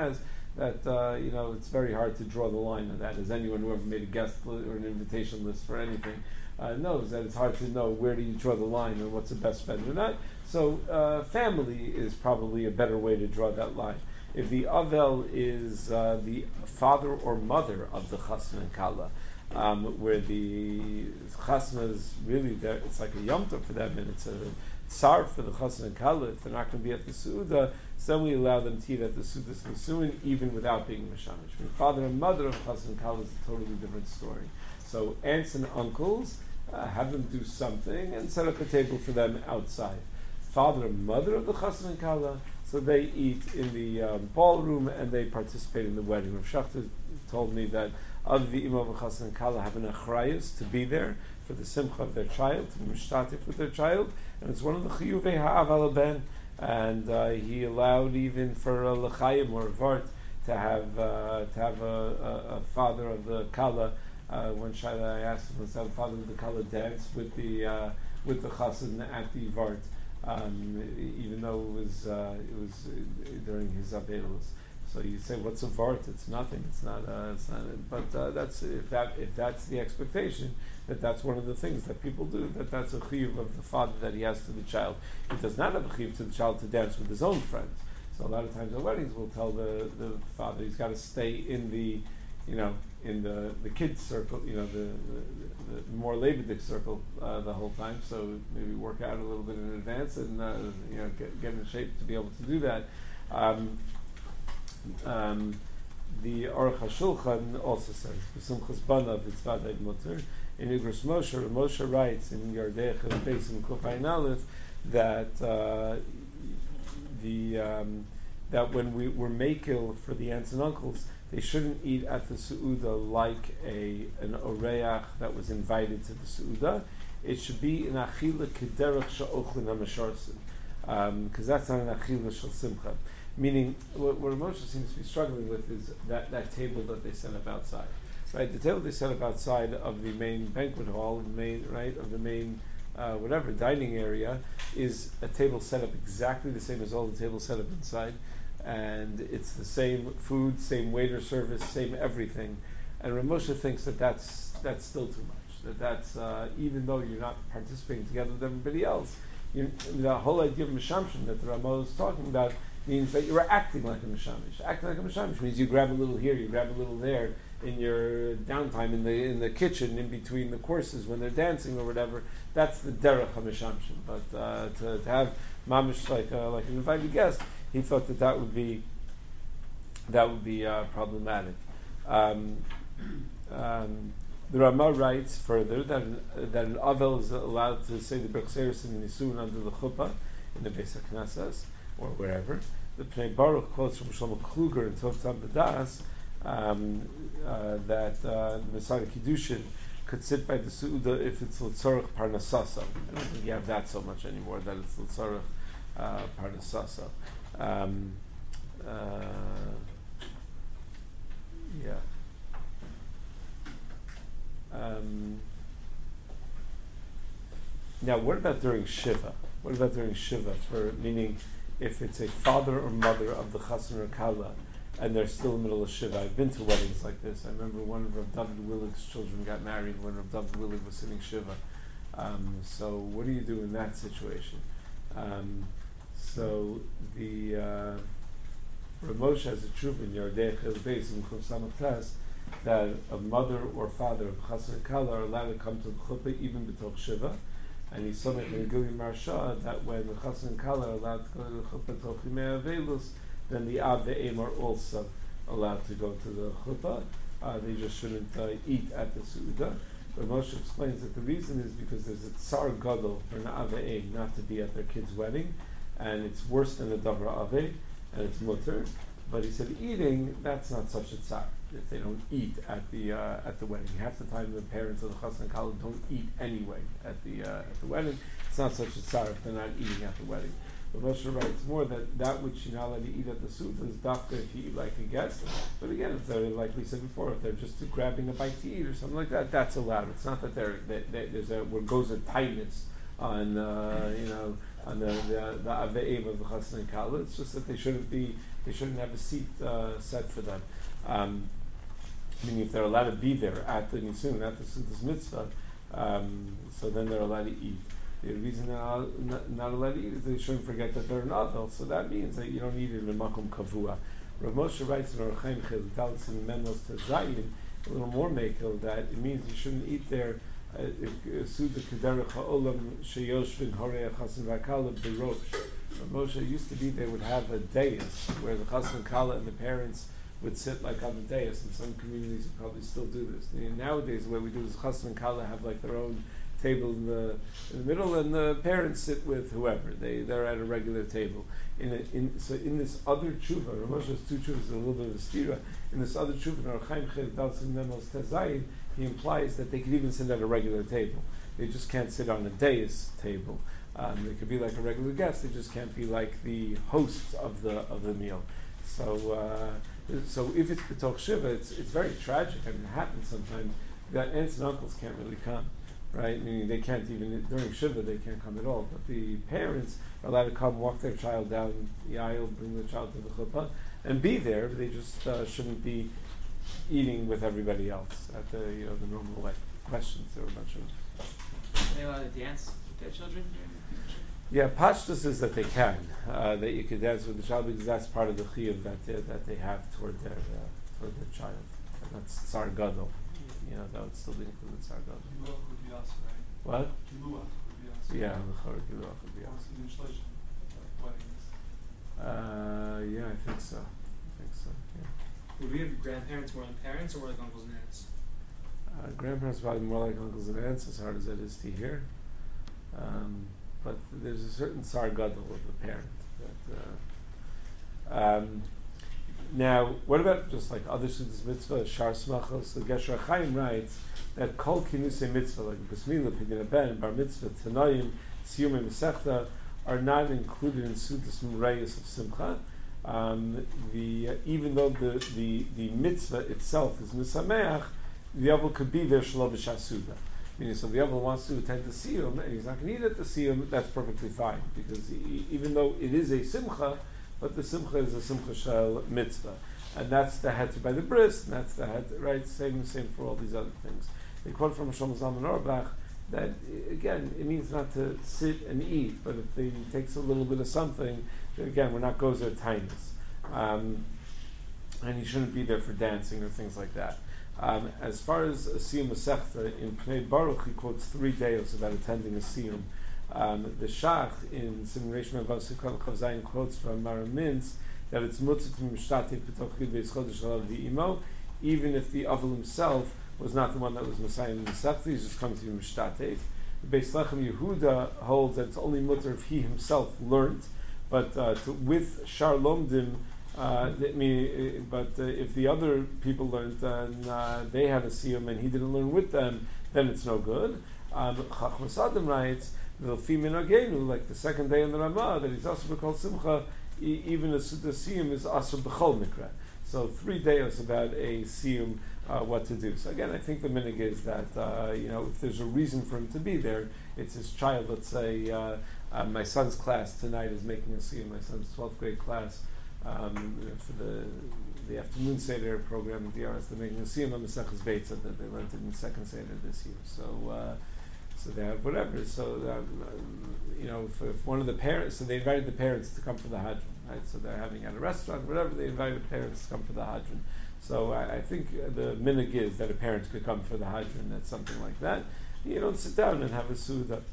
that uh, you know it's very hard to draw the line on that. As anyone who ever made a guest li- or an invitation list for anything uh, knows that it's hard to know where do you draw the line and what's the best bet or not. So uh, family is probably a better way to draw that line. If the avel is uh, the father or mother of the chasna and kala, um, where the chasna is really there, it's like a yom tov for them, and it's a tsar for the chasna and kala. If they're not going to be at the suuda, so then we allow them to eat at the suuda nisuin, even without being mishamish. The father and mother of chasna and kala is a totally different story. So aunts and uncles, uh, have them do something and set up a table for them outside. Father and mother of the chasna and kala, so they eat in the um, ballroom and they participate in the wedding. Rav Shachta told me that of the imam of chasna and kala have an achrayus to be there for the simcha of their child, to be mishtatif with their child, and it's one of the chiyuvei ha'av ben. And uh, he allowed even for a lechayim or a vart to have uh, to have a, a, a father of the kala. Uh, when Shaila I asked him, let's have a father of the kala dance with the uh, with the chassid at the vart. Um, even though it was uh, it was during his abelos. So you say, what's a vart? It's nothing. It's not. Uh, it's not. But uh, that's if that if that's the expectation, that that's one of the things that people do. That that's a chiyuv of the father that he has to the child. He does not have a chiyuv to the child to dance with his own friends. So a lot of times at weddings, we'll tell the, the father he's got to stay in the, you know, in the, the kids circle, you know, the, the, the more Levitic circle uh, the whole time. So maybe work out a little bit in advance and uh, you know get, get in shape to be able to do that. Um, um, the Aruch HaShulchan also says, "B'simchas banav v'tzvadei muter." In Igros Moshe, Moshe writes in Yardech Beis Kuf Ayin Aleph that uh, the um, that when we were makil for the aunts and uncles, they shouldn't eat at the Su'uda like a an oreach that was invited to the Su'uda. It should be an achila kederach sha'ochlin ha'masharsin, because that's not an achila shal simcha. Meaning, what, what Moshe seems to be struggling with is that, that table that they set up outside. Right, the table they set up outside of the main banquet hall, the main right of the main uh, whatever dining area, is a table set up exactly the same as all the tables set up inside. And it's the same food, same waiter service, same everything. And Rav Moshe thinks that that's that's still too much. That that's uh, even though you're not participating together with everybody else, you, the whole idea of mishamshim that the Rama is talking about means that you're acting like a mishamish. Acting like a mishamish means you grab a little here, you grab a little there in your downtime in the in the kitchen in between the courses when they're dancing or whatever. That's the derech hamishhamshim. But uh, to, to have mamish like uh, like an invited guest, he thought that that would be that would be uh, problematic. Um, um, the Rama writes further that an, that an avel is allowed to say the berchseris in the nisun under the chuppah in the Beis HaKnesses or wherever. The Pnei Baruch quotes from Shlomo Kluger in Tov Tzad B'das um, uh, that uh, the Messiah Kiddushin could sit by the Su'uda if it's L'tzorach Parnasasa. I don't think you have that so much anymore, that it's L'tzorach uh, Parnasasa. Um, uh, yeah. Um, now, what about during Shiva? What about during Shiva? For meaning, if it's a father or mother of the Chassan or Kala, and they're still in the middle of Shiva. I've been to weddings like this. I remember one of Rav David Willig's children got married when Rav David Willig was sitting Shiva. Um, so, what do you do in that situation? Um, so, the uh, Rav Moshe has a truth in Yardei Chil Beis in Chuf Samach Tes that a mother or father of Chassan and Kala are allowed to come to the chuppah even b'toch Shiva. And he's something in Gili Marsha that when the Chassan and Kala are allowed to go to the chuppah b'toch Yimei Avelus, then the Av ve'Em are also allowed to go to the chuppah. Uh, they just shouldn't uh, eat at the Su'uda. But Moshe explains that the reason is because there's a tsar gadol for an Av ve'Em not to be at their kid's wedding, and it's worse than a davar ave, and it's mutter. But he said eating, that's not such a tsar. If they don't eat at the uh, at the wedding, half the time the parents of the chassan and kala don't eat anyway at the uh, at the wedding. It's not such a tsar if they're not eating at the wedding. But Moshe writes more that that which you're not allowed to eat at the suda is dafka if you eat like a guest. But again, if they're, like we said before, if they're just grabbing a bite to eat or something like that, that's allowed. It's not that they're that, that there's a where goes a tightness on uh, you know on the the, the aveim of the chassan and kala. It's just that they shouldn't be they shouldn't have a seat uh, set for them. Um, meaning if they're allowed to be there at the nisun, at the sudas mitzvah, um, so then they're allowed to eat. The reason they're not, not, not allowed to eat is they shouldn't forget that they're an adult. So that means that you don't eat it in a makom kavua. Rav Moshe writes in Orach Chaim Chil Dalit in Menos Tezayin a little more makel that it means you shouldn't eat there. Suda kederech ha'olam sheyoshvin horei chasen v'akala b'rosh. Rav Moshe used to be they would have a dais where the chasen kala and the parents would sit like on the dais. In some communities, you probably still do this. And nowadays, what we do is chasen and kala have like their own table in the in the middle, and the parents sit with whoever. They they're at a regular table. In, a, in so in this other tshuva, Rav Moshe's two tshuvas is a little bit of a stira. In this other tshuva, in Orach Chaim Chil Dalsin Memos Tezayin, he implies that they could even sit at a regular table. They just can't sit on a dais table. Um, they could be like a regular guest. They just can't be like the hosts of the of the meal. So uh, so if it's b'toch shiva, it's it's very tragic. I mean, it happens sometimes that aunts and uncles can't really come. Right, meaning they can't even during shiva they can't come at all. But the parents are allowed to come, walk their child down the aisle, bring the child to the chuppah, and be there. They just uh, shouldn't be eating with everybody else at the you know the normal way. Questions? There were a bunch of. Are they allowed to dance with their children? Yeah, pashtus is that they can uh, that you can dance with the child because that's part of the chiyuv that they, that they have toward their uh, toward their child. And that's tsar gadol. You know that would still be included tsar gadol. Kiluach would be also, right? What? Kiluach would be also. Yeah, l'chor kiluach would be Or also. even shloshim, like weddings. Uh, yeah, I think so. I think so. Yeah. Would we have grandparents more than parents, or more like uncles and aunts? Uh, grandparents probably more like uncles and aunts, as hard as that is to hear. Um, but there's a certain tsar gadol of the parent. That, uh, um, now, what about just like other sudas mitzvah, shar smachos? So Gesher Chaim writes that kol kinusei mitzvah, like bris milah, pidyon ben, bar mitzvah, tanayim, siyum mesechta, are not included in sudas murayos of simcha. Um, the uh, even though the, the, the mitzvah itself is misameach, the Yavel could be there shelo b'shasuda. Meaning, so the Yavel wants to attend the siyum, and he's not going to eat at the siyum. That's perfectly fine because he, even though it is a simcha, but the simcha is a simcha shel mitzvah, and that's the heter by the bris, and that's the heter, right? Same, same for all these other things. They quote from Shlomo Zalman Auerbach that again, it means not to sit and eat, but if he takes a little bit of something, then again, we're not gozer tainis, um, and he shouldn't be there for dancing or things like that. Um, as far as a siyum masechta in Pnei Baruch, he quotes three days about attending a siyum. Um, the Shach in Siman Reish Mem Vav Sikol Chav Zayin quotes from Maram Mintz that it's mutzah to mishtatef b'toch Yud Beis Chodesh Halav V'imo, even if the Avel himself was not the one that was Messiah in the Masechta, he's just coming to be mishtatef. The Beis Lechem Yehuda holds that it's only mutter if he himself learned, but uh, to, with Shar Lomdim, uh, I mean, but uh, if the other people learned and uh, they had a siyum and he didn't learn with them, then it's no good. Um, Chachmas Adam writes, like the second day in the Ramah, that he's also called Simcha, e- even a Suda Siyum is also B'chol Mikra. So three days about a Siyum, uh, what to do. So again, I think the minig is that, uh, you know, if there's a reason for him to be there, it's his child. Let's say uh, uh, my son's class tonight is making a Siyum, my son's twelfth grade class, um, for the the afternoon Seder program at D R S, they're making a Siyum on the Maseches Beitza that they learned in the second Seder this year. So, uh, So they have whatever. So um, you know, if, if one of the parents, so they invited the parents to come for the Hadron, right? So they're having at a restaurant, whatever. They invited the parents to come for the Hadron. So I, I think the minig is that a parent could come for the Hadron. That's something like that. You don't sit down and have a suda.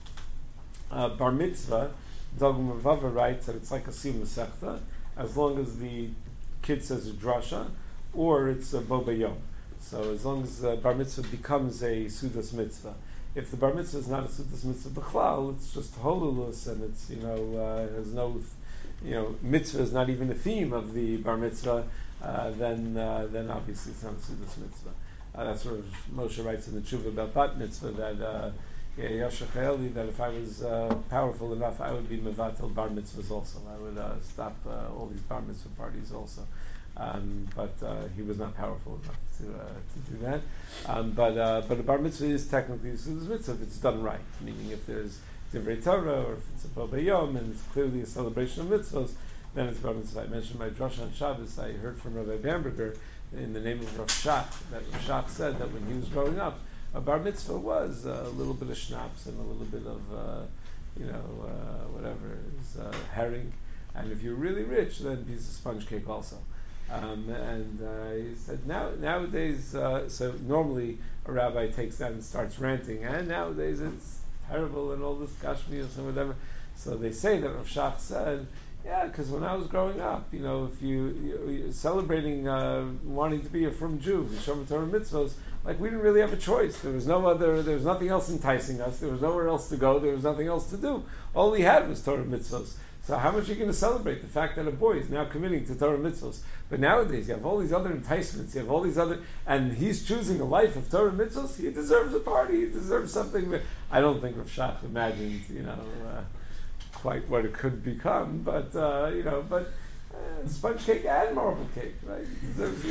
Uh, bar mitzvah, Dalgum Ravava writes that it's like a siyum masechta, as long as the kid says a drasha, or it's a bo bayom. So as long as uh, bar mitzvah becomes a sudas mitzvah. If the bar mitzvah is not a sudas mitzvah b'chlal, it's just holulus, and it's you know uh, has no, you know, mitzvah is not even the theme of the bar mitzvah. Uh, then uh, then obviously it's not a sudas mitzvah. Uh, that's what Moshe writes in the tshuva about bat mitzvah that uh, Yasher Chayeli, that if I was uh, powerful enough, I would be mevatel bar mitzvahs also. I would uh, stop uh, all these bar mitzvah parties also. Um, but uh, he was not powerful enough to uh, to do that. Um, but uh, but a bar mitzvah is technically a sudas mitzvah if it's done right. Meaning if there's Divrei Torah, or if it's a Bo Bayom, and it's clearly a celebration of mitzvahs, then it's bar mitzvah. I mentioned by Drasha on Shabbos, I heard from Rabbi Bamberger in the name of Rav Shach, that Rav Shach said that when he was growing up, a bar mitzvah was a little bit of schnapps and a little bit of, uh, you know, uh, whatever, is, uh, herring. And if you're really rich, then a piece of sponge cake also. Um, and uh, he said now nowadays, uh, so normally a rabbi takes that and starts ranting, and nowadays it's terrible and all this kashmias and whatever. So they say that Rav Shach said, yeah, because when I was growing up, you know, if you, you you're celebrating uh, wanting to be a frum Jew, the Shomer Torah mitzvahs, like we didn't really have a choice. There was no other, there was nothing else enticing us. There was nowhere else to go. There was nothing else to do. All we had was Torah mitzvahs. So how much are you going to celebrate the fact that a boy is now committing to Torah mitzvahs? But nowadays you have all these other enticements. You have all these other, and he's choosing a life of Torah mitzvahs. He deserves a party. He deserves something. I don't think Rav Shach imagined, you know, uh, quite what it could become. But uh, you know, but uh, sponge cake and marble cake, right? Deserves,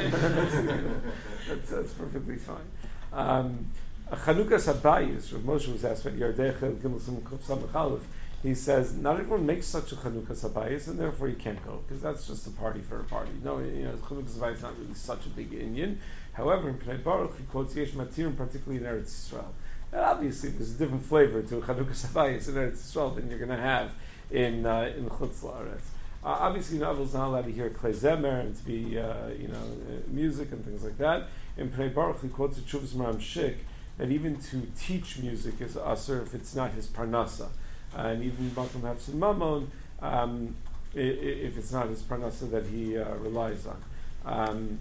that's, that's perfectly fine. Um, Chanukah Sabayis, Rav Moshe was asked by Yardei Gimel Samach Aleph. He says, not everyone makes such a Chanukah Sabayis, and therefore you can't go, because that's just a party for a party. No, you know, Chanukah Sabayis is not really such a big Indian. However, in Pnei Baruch, he quotes Yesh Matirim, particularly in Eretz Yisrael. And obviously, there's a different flavor to a Chanukah Sabayis in Eretz Yisrael than you're going to have in uh, in Chutz La'aretz. Uh, obviously, Navel's not allowed to hear Klei Zemer and to be, uh, you know, uh, music and things like that. In Pnei Baruch, he quotes the Chuvas Maram Shik, that even to teach music is asur if it's not his parnasa. Uh, and even Makom Hafsid Mamon, um, if it's not his parnasa that he uh, relies on. Um,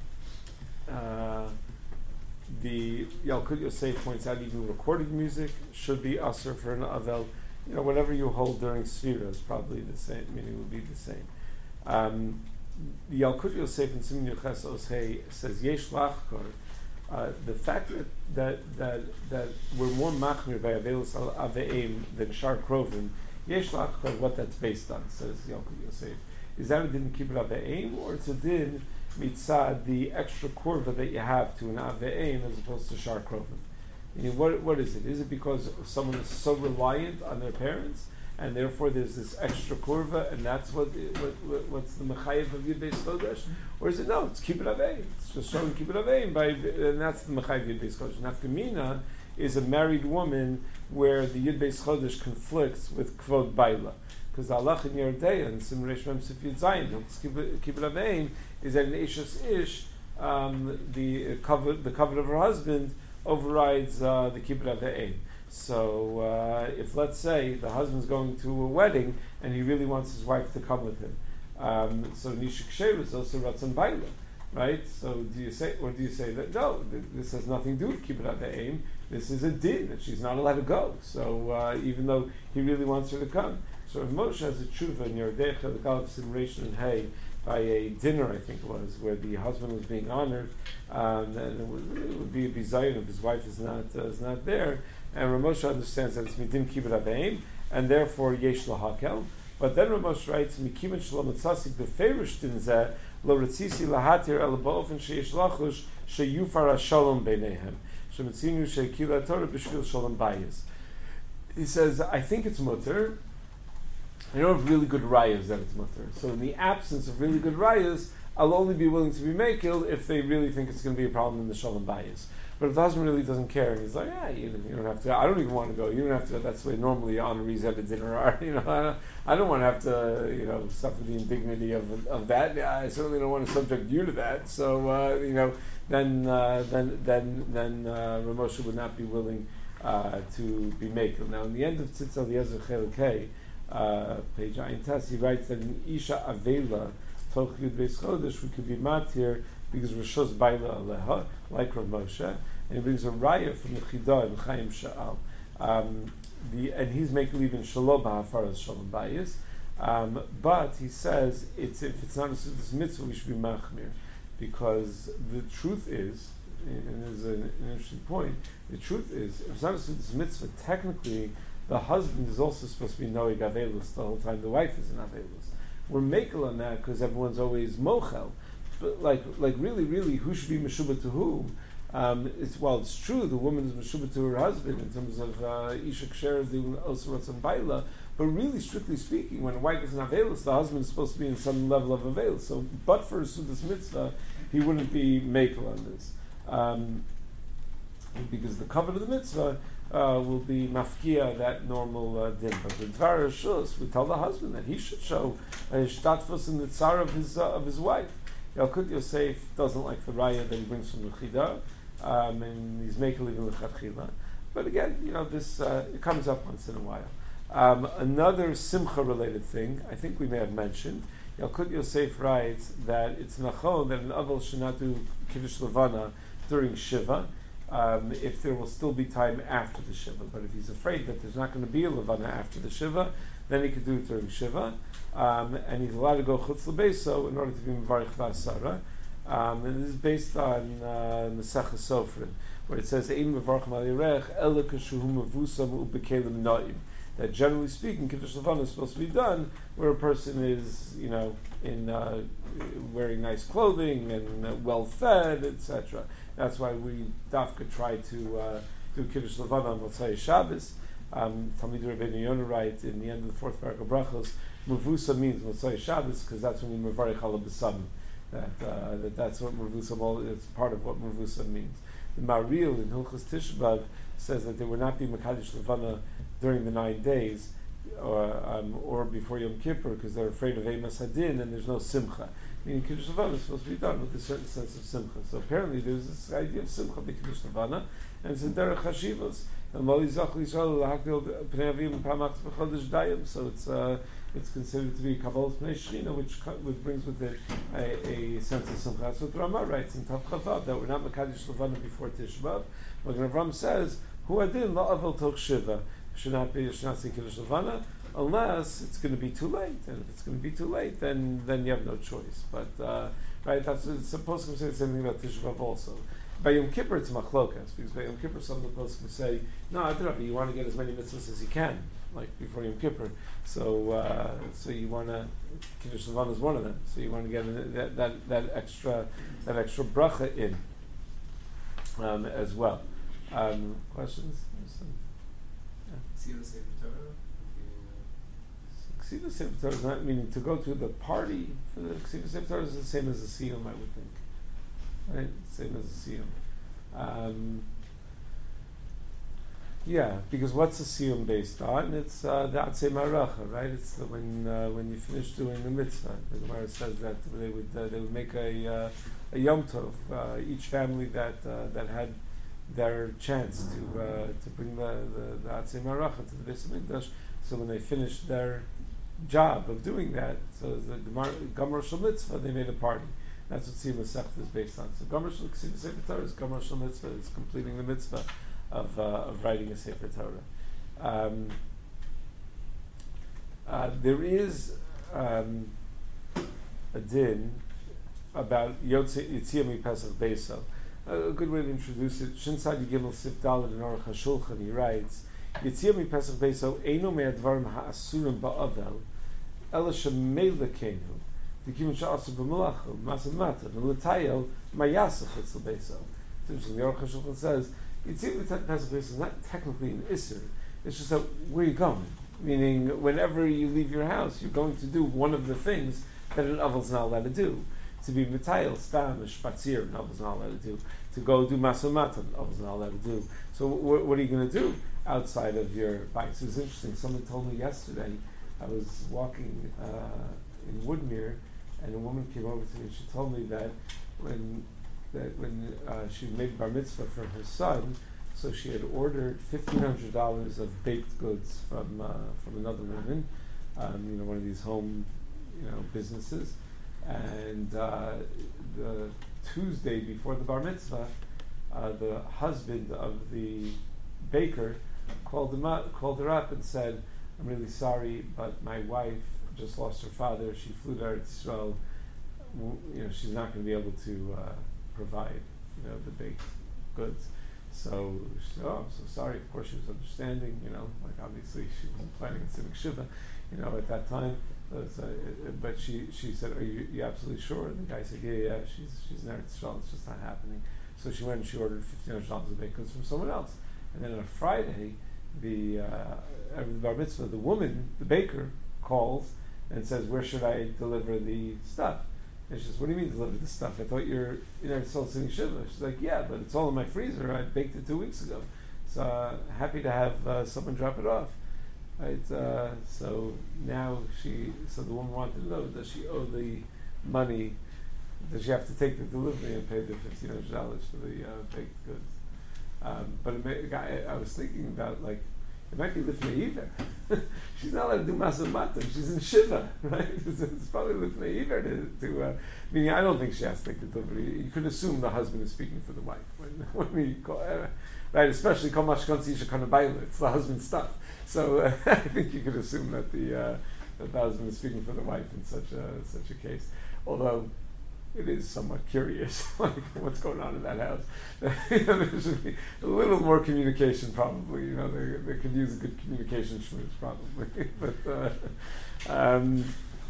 uh, the Yalkut Yosef points out even recorded music should be asur for an avel. You know, whatever you hold during Sfira is probably the same, meaning would be the same. Um, the Yalkut Yosef in Siman Yoches Oshei says, Yesh Lachkor, Uh, the fact that that that, that we're more machmir by Avelis al Aveim than Shar Krovim, Yesh Lachkor, what that's based on, says Yalkut Yosef. Is that a din kibbut Aveim, or it's a din mitzad the extra korva that you have to an Aveim as opposed to Shar Krovim? I mean, what what is it? Is it because someone is so reliant on their parents, and therefore there's this extra kurva, and that's what, what, what what's the mechayev of Yud Beis Kodesh? Or is it no? It's kibbut aveim. It's just showing kibbut aveim by, and that's the mechayev of Yud Beis Kodesh. Nafkamina is a married woman where the Yud Beis Kodesh conflicts with kvod baila, because Allah in Yerdei and Sim Reish Mem Sif Yud Zayin, kibbut aveim is that an Eishes Ish, um, the covet the covet of her husband overrides uh, the kibbut aveim. So uh, if, let's say, the husband's going to a wedding and he really wants his wife to come with him, um, so Nishik Shev is also Ratzon Baila, right? So do you say, or do you say that no, th- this has nothing to do with Kibbut Aveim, this is a din, that she's not allowed to go, so uh, even though he really wants her to come. So if Moshe has a tshuva in Yerdecha, the Galab Simration and Hay, by a dinner, I think it was, where the husband was being honored, um, and it would, it would be a bizayon if his wife is not uh, is not there. And Ramosha understands that it's midim kibbut aveim, and therefore yesh lahakel. But then Ramosh writes, mikimin shalom etzasik beferish din zeh lo retzisi lahatir el ba'ofen sheyesh lachush sheyufar shalom beinehem shemitzinu sheikila Torah b'shvil shalom bayis. He says, I think it's mutter. I don't have really good rayas that it's mutter. So in the absence of really good rayas, I'll only be willing to be makil if they really think it's going to be a problem in the shalom bayis. But if the husband really doesn't care, and he's like, yeah, you, you don't have to. I don't even want to go. You don't have to. That's the way normally honorees have a dinner are. You know, I don't, I don't want to have to, you know, suffer the indignity of of that. I certainly don't want to subject you to that. So, uh, you know, then uh, then then then uh, Ramosha would not be willing uh, to be makel. Now, in the end of Tzitz Eliezer Chelkei, uh, page Ayin Tes, he writes that in Isha Avela Toch Yud Beis Chodesh we could be matir because Rishos Baila Aleha, like Rav Moshe, and he brings a raya from the Chidah and Chaim Sha'al. Um, the, and he's making even Shalom Ba'afaras Shalom Bayis. Um, but he says it's if it's not a this mitzvah, we should be machmir, because the truth is, and there's an, an interesting point. The truth is, if it's not a this mitzvah, technically the husband is also supposed to be noig avelus the whole time. The wife is an avelus. We're makel on that because everyone's always mochel. But like, like really, really, who should be meshuba to who? Um, it's well, it's true the woman is meshubah to her husband in terms of isha ksher doing also and baila, but really, strictly speaking, when a wife is an avelus, the husband is supposed to be in some level of avelus. So, but for a sudas mitzvah, he wouldn't be makel on this, um, because the cover of the mitzvah uh, will be mafkia that normal uh, din. But with dvar shus, we tell the husband that he should show a shtatfus in the tsar of his uh, of his wife. Yalkut Yosef doesn't like the raya that he brings from the chida, um, and he's making even lechatchila. But again, you know, this uh, it comes up once in a while. Um, another simcha-related thing, I think we may have mentioned, Yalkut Yosef writes that it's nachon that an aval should not do kiddush levana during shiva, um, if there will still be time after the shiva. But if he's afraid that there's not going to be a levana after the shiva, then he could do it during shiva, um, and he's allowed to go chutz lebeso in order to be mevarich v'asara. Um, and this is based on uh, Masechah Sofrim, where it says Ein mevarchim al yirech ela kashuhu mavusam ubekelim na'im. That generally speaking, Kiddush Levana is supposed to be done where a person is, you know, in uh, wearing nice clothing and uh, well fed, et cetera. That's why we dafka try to uh, do Kiddush Levana on Motzei Shabbos. Um, Talmid Rabbeinu Yonah writes in the end of the fourth parak of Brachos, Mavusa means Motzei Shabbos because that's when you mevarich ala b'samim. That, uh, that that's what Mavusa, it's part of what Mavusa means. The Maril in Hilchos Tishbav says that there would not be Mekadosh Levana during the nine days, or, um, or before Yom Kippur, because they're afraid of Eimas Hadin, and there's no Simcha. Meaning Kiddush Levana is supposed to be done with a certain sense of Simcha. So apparently there's this idea of Simcha by Kiddush Levana, and it's in Derech Hashivos. So it's uh, it's considered to be Kabbalah Pnei Shechina, which, which brings with it a, a sense of Simcha. That's what Rama writes in Tav Chavav, that we're not Mekadosh Levana before Tisha B'Av. But Ram says, Hu Adin La'avel Toch Shiva. Should not be, should not say Kiddush Levana, unless it's going to be too late. And if it's going to be too late, then then you have no choice. But uh, right, that's it's supposed to say the same thing about Tisha B'Av also. By Yom Kippur, it's machlokas, because by Yom Kippur, some of the poskim say, no, Adrabi, you want to get as many mitzvahs as you can, like before Yom Kippur. So, uh, so you want to Kiddush Levana is one of them. So you want to get that that, that extra that extra bracha in um, as well. Um, questions? Ksiva Sefer Torah? Ksiva Sefer Torah is not meaning to go to the party. For the Ksiva Sefer Torah is the same as the Siyum, I would think. Right? Same as the Siyum. Um, yeah, because what's the Siyum based on? It's uh, the Atzei Maracha, right? It's the, when uh, when you finish doing the mitzvah. The Gemara says that they would uh, they would make a uh, a Yom Tov. Uh, each family that uh, that had their chance to uh, to bring the the, the Atzei Maracha to the Beis Hamikdash. So when they finished their job of doing that, so the Gamar Shel Mitzvah, they made a party. That's what Siyum Masechta is based on. So Gamar Shel Ksiva Sefer Torah is Gamar Shel Mitzvah. It's completing the mitzvah of uh, of writing a Sefer Torah. Um, uh, there is um, a din about Yotze Yitzia Mi Pesach Beiso. A good way to introduce it, Shin Sadi Gimel Sif Daled in Aruch HaShulchan, he writes, Yitzia Mi Pesach Beiso Eino Me'advarim Ha'asurim Ba'avel Ela Shemela Kenu Dikim Sha'asu B'Melacha Masa Mata V'Letayel Mayasach Yitzil Beiso. The Aruch HaShulchan says Yitzia Mi Pesach Beiso is not technically an Isser, it's just that where are you going? Meaning, whenever you leave your house, you're going to do one of the things that an Avel is not allowed to do. To be mitayel, stam, shpatzir, an Avel is not allowed to do. To go do masamata, an Avel is not allowed to do. So wh- what are you going to do outside of your bike? So it's interesting. Someone told me yesterday, I was walking uh, in Woodmere, and a woman came over to me and she told me that when that when uh, she made bar mitzvah for her son, so she had ordered fifteen hundred dollars of baked goods from uh, from another woman, um, you know, one of these home, you know, businesses. And uh, the Tuesday before the bar mitzvah, uh, the husband of the baker called him up, called her up and said, "I'm really sorry, but my wife just lost her father. She flew to Eretz Yisrael. You know, she's not going to be able to uh, provide, you know, the baked goods." So she said, "Oh, I'm so sorry." Of course, she was understanding. You know, like obviously she wasn't planning on sitting shiva, you know, at that time. So, uh, but she she said, "Are you, you absolutely sure?" And the guy said, "Yeah, yeah. She's she's in Eretz Yisrael. It's just not happening." So she went and she ordered fifteen hundred dollars of baked goods from someone else. And then on a Friday, the uh, after the bar mitzvah, the woman, the baker, calls and says, "Where should I deliver the stuff?" And she says, "What do you mean deliver the stuff? I thought you're, you know, still sitting shiva." She's like, "Yeah, but it's all in my freezer. I baked it two weeks ago. So uh, happy to have uh, someone drop it off." Right? Uh, so now she, so the woman wanted to know, does she owe the money? Does she have to take the delivery and pay the fifteen hundred dollars for the uh, baked goods? Um, but it may, I, I was thinking about, like, it might be lifnei iver. She's not allowed to do masa matam. She's in shiva, right? It's, it's probably lifnei iver to. to uh, meaning, I don't think she has to take the delivery. You could assume the husband is speaking for the wife when when we call, uh, right? Especially kol mashkansi shekana baila. It's the husband's stuff. So uh, I think you could assume that the uh, that the husband is speaking for the wife in such a such a case. Although it is somewhat curious, like what's going on in that house. You know, there should be a little more communication, probably. You know, they they could use a good communication schmooze, probably. But uh, um,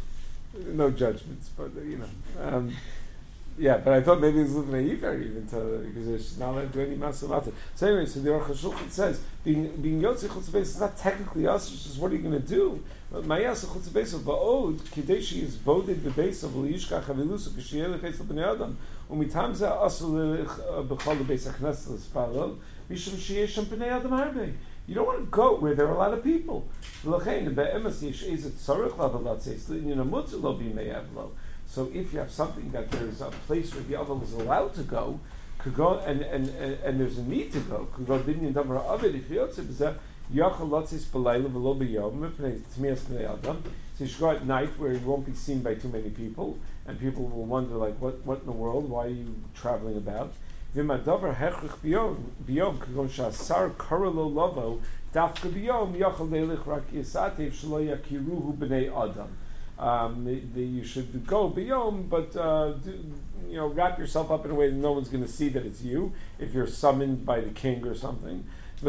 no judgments, but uh, you know, um, yeah. But I thought maybe it's looking at very even to, because it's not allowed to do any masamata. So anyway, so the Aruch HaShulchan says being being yotzi chutz beis is not technically us. It's just what are you going to do? Mayas chutz beis ba'od kideshi is boded bebeis of liyishkach havilusu k'shiyel lefeis l'bnei adam umitam zeh asul b'chol beis haknes l'spalol mishum sheyesh shem bnei adam harbe. You don't want to go where there are a lot of people. L'chein be'emes yesh ezet tzarich la'avalat seis l'inyan hamutz lo b'mei avlo. So if you have something that there's a place where the aval is allowed to go, could go and, and, and, and there's a need to go, could go binyan davar avid if yotze b'zeh yachal latzis b'layla v'lo b'yom mipnei tmias b'nei adam. So you should go at night where you won't be seen by too many people, and people will wonder like, what what in the world? Why are you traveling about? V'madavar hechrich b'yom b'yom kagon shasar kara lo lavo dafka b'yom yachal leilich rak yisatev shelo yakiruhu b'nei adam. Um, the, the, you should go biyom, but uh, do, you know, wrap yourself up in a way that no one's going to see that it's you if you're summoned by the king or something.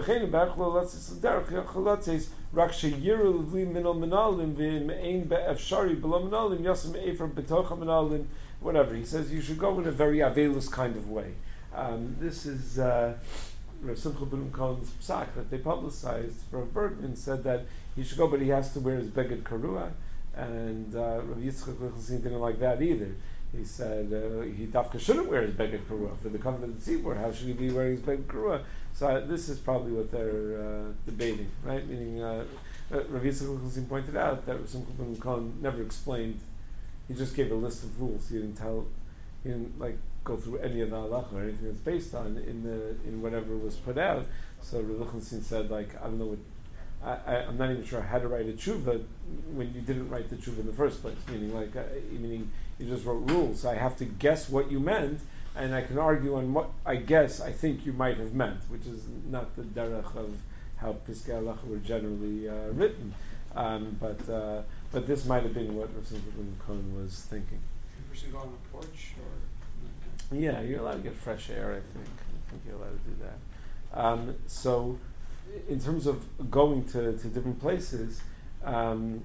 Whatever he says, you should go in a very avelus kind of way. Um, this is uh, Rav Simcha ben Cohen's psak that they publicized. Rav Bergman said that he should go, but he has to wear his beged karua. And uh, Rav Yitzchak Lichtenstein didn't like that either. He said uh, he dafka shouldn't wear his beged karua for the covenant of the tzibur. How should he be wearing his beged karua? So uh, this is probably what they're uh, debating, right? Meaning, uh, uh, Rav Yitzchak Lichtenstein pointed out that Rav Simcha ben Cohen never explained. He just gave a list of rules. He didn't tell. He didn't like go through any of the halacha or anything that's based on in the in whatever was put out. So Rav Lichtenstein said, like, I don't know what. I, I, I'm not even sure how to write a tshuva when you didn't write the tshuva in the first place. Meaning, like, uh, meaning you just wrote rules. So I have to guess what you meant, and I can argue on what I guess I think you might have meant, which is not the derech of how Piskei Halacha were generally uh, written. Um, but uh, but this might have been what Rav Simcha ben Cohen was thinking. Can a person go on the porch or? Yeah, you're allowed to get fresh air. I think. I think you're allowed to do that. Um, so. In terms of going to, to different places, um,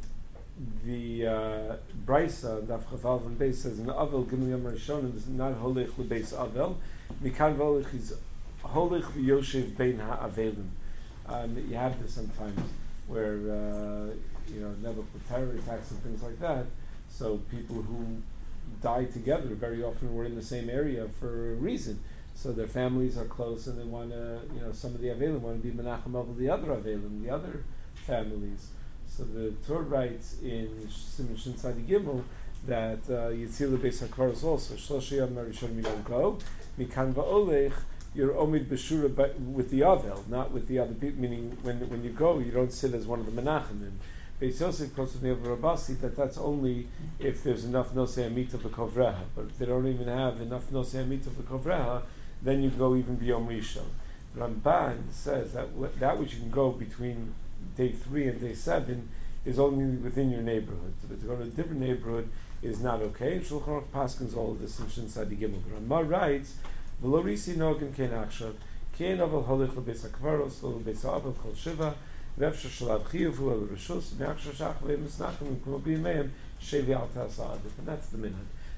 the uh, Brisa, Daf Chaval and Beis says, "Avel Gimel Yom Rishon is not holich lebeis Avel. Mikan v'olich is holich v'yoshev bein ha'avelim." Um, you have this sometimes where uh, you know never with terror attacks and things like that. So people who die together very often were in the same area for a reason. So their families are close, and they want to, you know, some of the Avelim want to be Menachem of the other Avelim, the other families. So the Torah writes in Siman Shin Tzadi Gimel that Yitzil Beis HaKvaros also Shlosh Yom Rishon you don't go Mikan Va'olech you're Omid B'Shura with the Avel, not with the other people. Meaning when when you go, you don't sit as one of the Menachemim. Beis Yosef quotes from the Rabasi that that's only if there's enough Nosei Amita B'Kovreha. But if they don't even have enough Nosei Amita B'Kovreha, then you go even beyond Rishon. Ramban says that w- that which you can go between day three and day seven is only within your neighborhood. So to go to a different neighborhood is not okay. And Shulchan Aruch paskins all of this in Shin Tzadi Gimel. Ramah writes, "V'lo risi nogan kein achshav, kein aval holich lebeis hakvaros, lo lebeis ha'avel kol shiva, v'efshar shalav chiyuvu el rishus, me'achshar shach ve'emisnachim, and kumo b'yimeim, shevi al ta'asa'adet." And that's the minhag.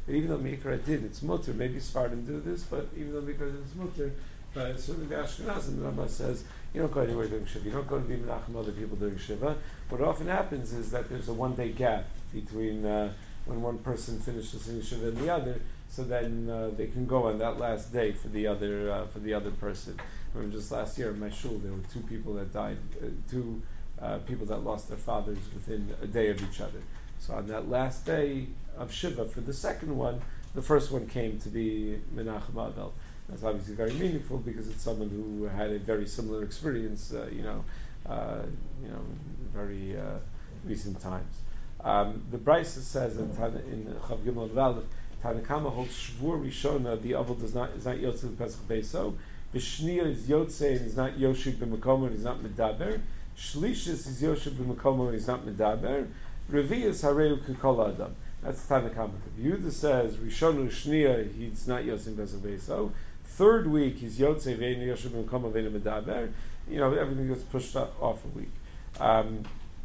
But even though Mikra did, it's mutter. Maybe Sfardim do this, but even though Mikra did, it's mutter. But certainly the Ashkenazim, the Rambam says, you don't go anywhere doing Shiva. You don't go to be Menachem other people doing Shiva. What often happens is that there's a one-day gap between uh, when one person finishes doing Shiva and the other, so then uh, they can go on that last day for the other uh, for the other person. I remember just last year in my shul, there were two people that died, uh, two uh, people that lost their fathers within a day of each other. So on that last day of Shiva, for the second one, the first one came to be Menachem Avel. That's obviously very meaningful because it's someone who had a very similar experience, uh, you know, uh, you know, very uh, recent times. Um, the Brisa says in, Tana, in Chav Gimel Aleph, Tanakama holds Shvur Rishona, the Avel does not is not Yotze Pesach Beso. B'Shnia is Yotze and is not Yoshib b'Makomo and is not Medaber. Shlishis is Yoshib b'Makomo and is not Medaber. Revius Hareu Kikol Adam. That's Tanakama. Yehuda says Rishonu Shnia he's not Yotze Pesach Beso. Third week he's Yotze Ve'en Yoshib b'Makomo Ve'en Medaber. You know, everything gets pushed off a week. Um,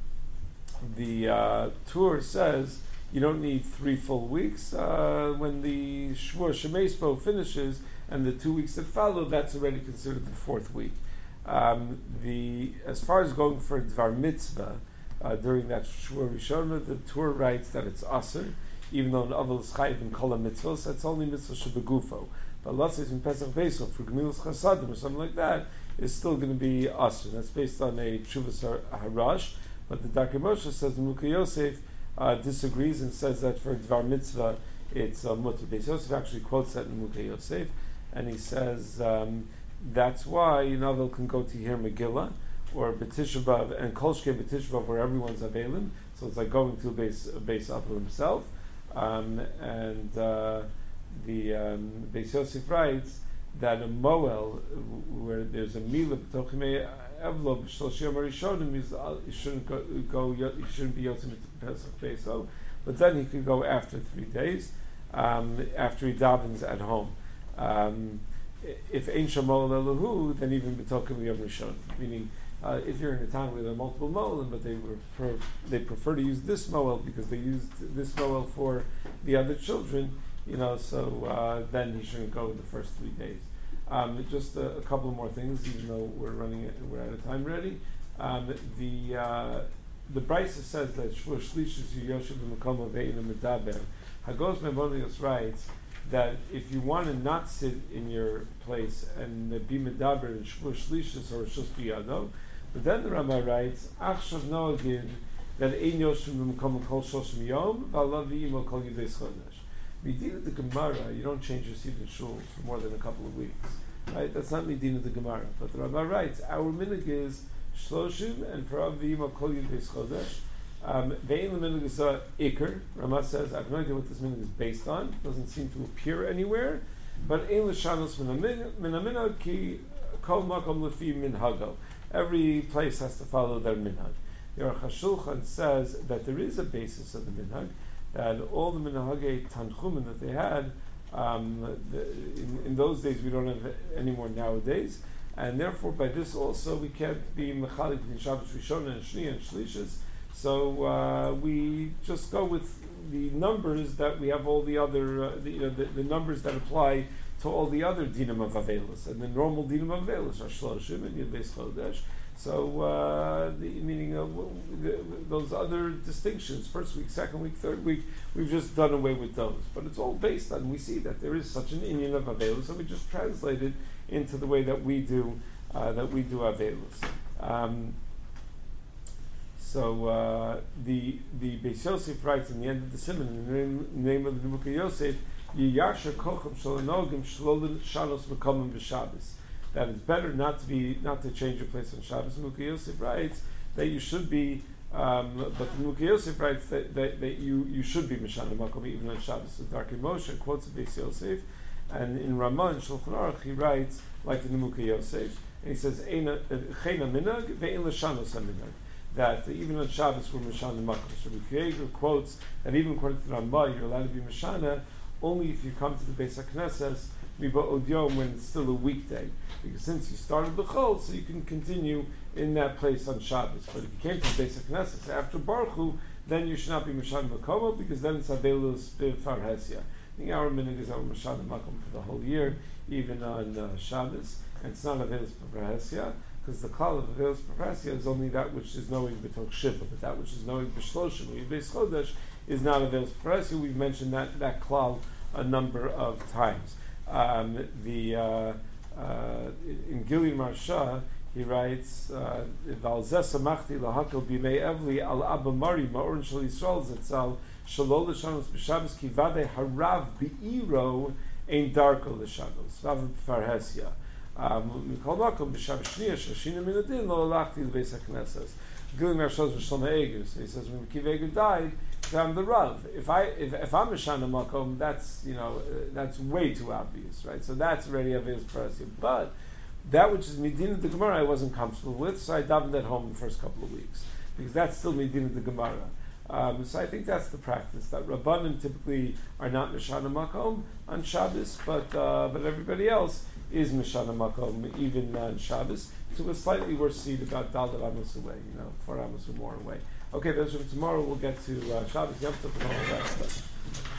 the uh, tour says you don't need three full weeks. Uh, when the Shvur Shemespo finishes and the two weeks that follow, that's already considered the fourth week. Um, the as far as going for Dvar Mitzvah uh, during that Shvur Rishonah, the tour writes that it's Aser, even though an Avel is Chayiv in Kol HaMitzvos, that's only Mitzvah Shebegufo. But Allah says in Pesach Beso for Gemilas Chasadim or something like that, it's still going to be Aser. That's based on a Tshuvas Harash. But the Darkei Moshe says the Mukha Yosef uh, disagrees and says that for Dvar Mitzvah it's uh, Mutter. Beis Yosef actually quotes that in Mukha Yosef, and he says um, that's why Navel can go to hear Megillah or B'Tishabav and Kolshke B'Tishabav where everyone's Avelim. So it's like going to a base a base up himself. Um, and uh, the um, Beis Yosef writes that a Moel where there's a Milah B'Tochimei Evlo B'Shloshim Arishonim is he shouldn't go, go he shouldn't be Yotzim Pesach Beso, but then he could go after three days um, after he davens at home. Um, if Ein Shamol Elahu, then even B'Tochim Yom Rishon, meaning uh, if you're in a town where there are multiple moelim, but they prefer, they prefer to use this moel because they used this moel for the other children, you know, so uh, then he shouldn't go the first three days. Um, just a, a couple more things, even though we're running, we're out of time already. Um, the uh, the Brisa says that Shvur Shlish is Yoshev B'Makom Avein Medaber. Hagos Memonius writes that if you want to not sit in your place and be Medaber in Shvur Shlishis or Shus Biyado, but then the Rama writes Achshav Noagin that Ein Yoshev B'Makom Kol Shoshim Yom V'Alav Yimo Kol Yidei Chodesh. Midina the Gemara, you don't change your seat in shul for more than a couple of weeks, right? That's not Medina the Gemara. But the Rambam writes, our minig is Shloshim, and for Av V'Yim Kol Yudei Chodesh. Ve'in the minig is a Iker. Rambam says, I have no idea what this minig is based on. It doesn't seem to appear anywhere. But Ein L'Shanos Minamina Ki Kol Makom Lefi Minhago. Every place has to follow their minhag. The Aruch HaShulchan says that there is a basis of the minhag, that all the minhagei tanchumen that they had, um, the, in, in those days we don't have any more nowadays, and therefore by this also we can't be mechalik between Shabbos Rishon and Shni and Shlishis. So uh, we just go with the numbers that we have all the other, uh, the, you know, the, the numbers that apply to all the other dinam of Avelis, and the normal dinam of Avelis are Shloshim and Yud Beis Chodesh. So, uh, the, meaning uh, w- w- those other distinctions, first week, second week, third week, we've just done away with those. But it's all based on, we see that there is such an Inyan of Avelus, so we just translate it into the way that we do, uh, that we do Avelus. Um, so, uh, the, the Beis Yosef writes in the end of the Simon, in the name, in the name of the Nebuchadnezzar Yosef, Yiyasher Kocham Shalonogim Shlolin Shalos Mekomim B'Shabbos. That it's better not to be not to change your place on Shabbos. Mukha Yosef writes that you should be, um, but Mukha Yosef writes that, that, that you, you should be Mishana Makom even on Shabbos. So Darkei Moshe quotes Beis Yosef, and in Ramah and Shulchan Aruch he writes like in the Mukha Yosef, and he says Chena Minag Ve'in L'Shanos HaMinag, that even on Shabbos we're Mishana Makom. So Mukha Yosef quotes that even according to Ramah you're allowed to be Mishana only if you come to the Beis HaKnesses Miba Odyom when it's still a weekday. Because since you started the Chol, so you can continue in that place on Shabbos. But if you came to the Beis HaKnesses after Baruch Hu, then you should not be Mishan Makoma, because then it's Avelus Farhesia. think our minute is our Mashana Makom for the whole year, even on uh, Shabbos, and it's not Avelis Papahesia, because the klal of Avelis Papahesia is only that which is knowing B'tok Shiva, but that which is knowing B'shloshim, Yibes Chodesh, is not Avelis Papahesia. We've mentioned that, that klal a number of times. Um, the uh, uh, in Gili Marsha, he writes, "Val zesamachti lahakol bimei evli al Abba Mari ma'orin shel Yisrael zetzal shalol l'shanos b'Shabbos ki vadei harav bi'iro ein darko l'shabbos vav farhesia mikol makom b'Shabbos shniya shashina min adin lo alachti l'beis haknesses." Gili Marsha is Shlomo Eiger, so he says when Kiv Eiger died, I'm the Rav. If I if, if I'm a Shana Makom, that's you know uh, that's way too obvious, right? So that's already Avilas Parasia. But that which is Medina the Gemara, I wasn't comfortable with, so I davened at home the first couple of weeks because that's still Medina the Gemara. Um, so I think that's the practice that Rabbanim typically are not Mishana Makom on Shabbos, but uh, but everybody else is Mishana Makom even on Shabbos to a slightly worse seed about Daled Amos away, you know, four Amos or more away. Okay, that's for tomorrow. We'll get to uh, Shabbos Yom Tov and all of that stuff.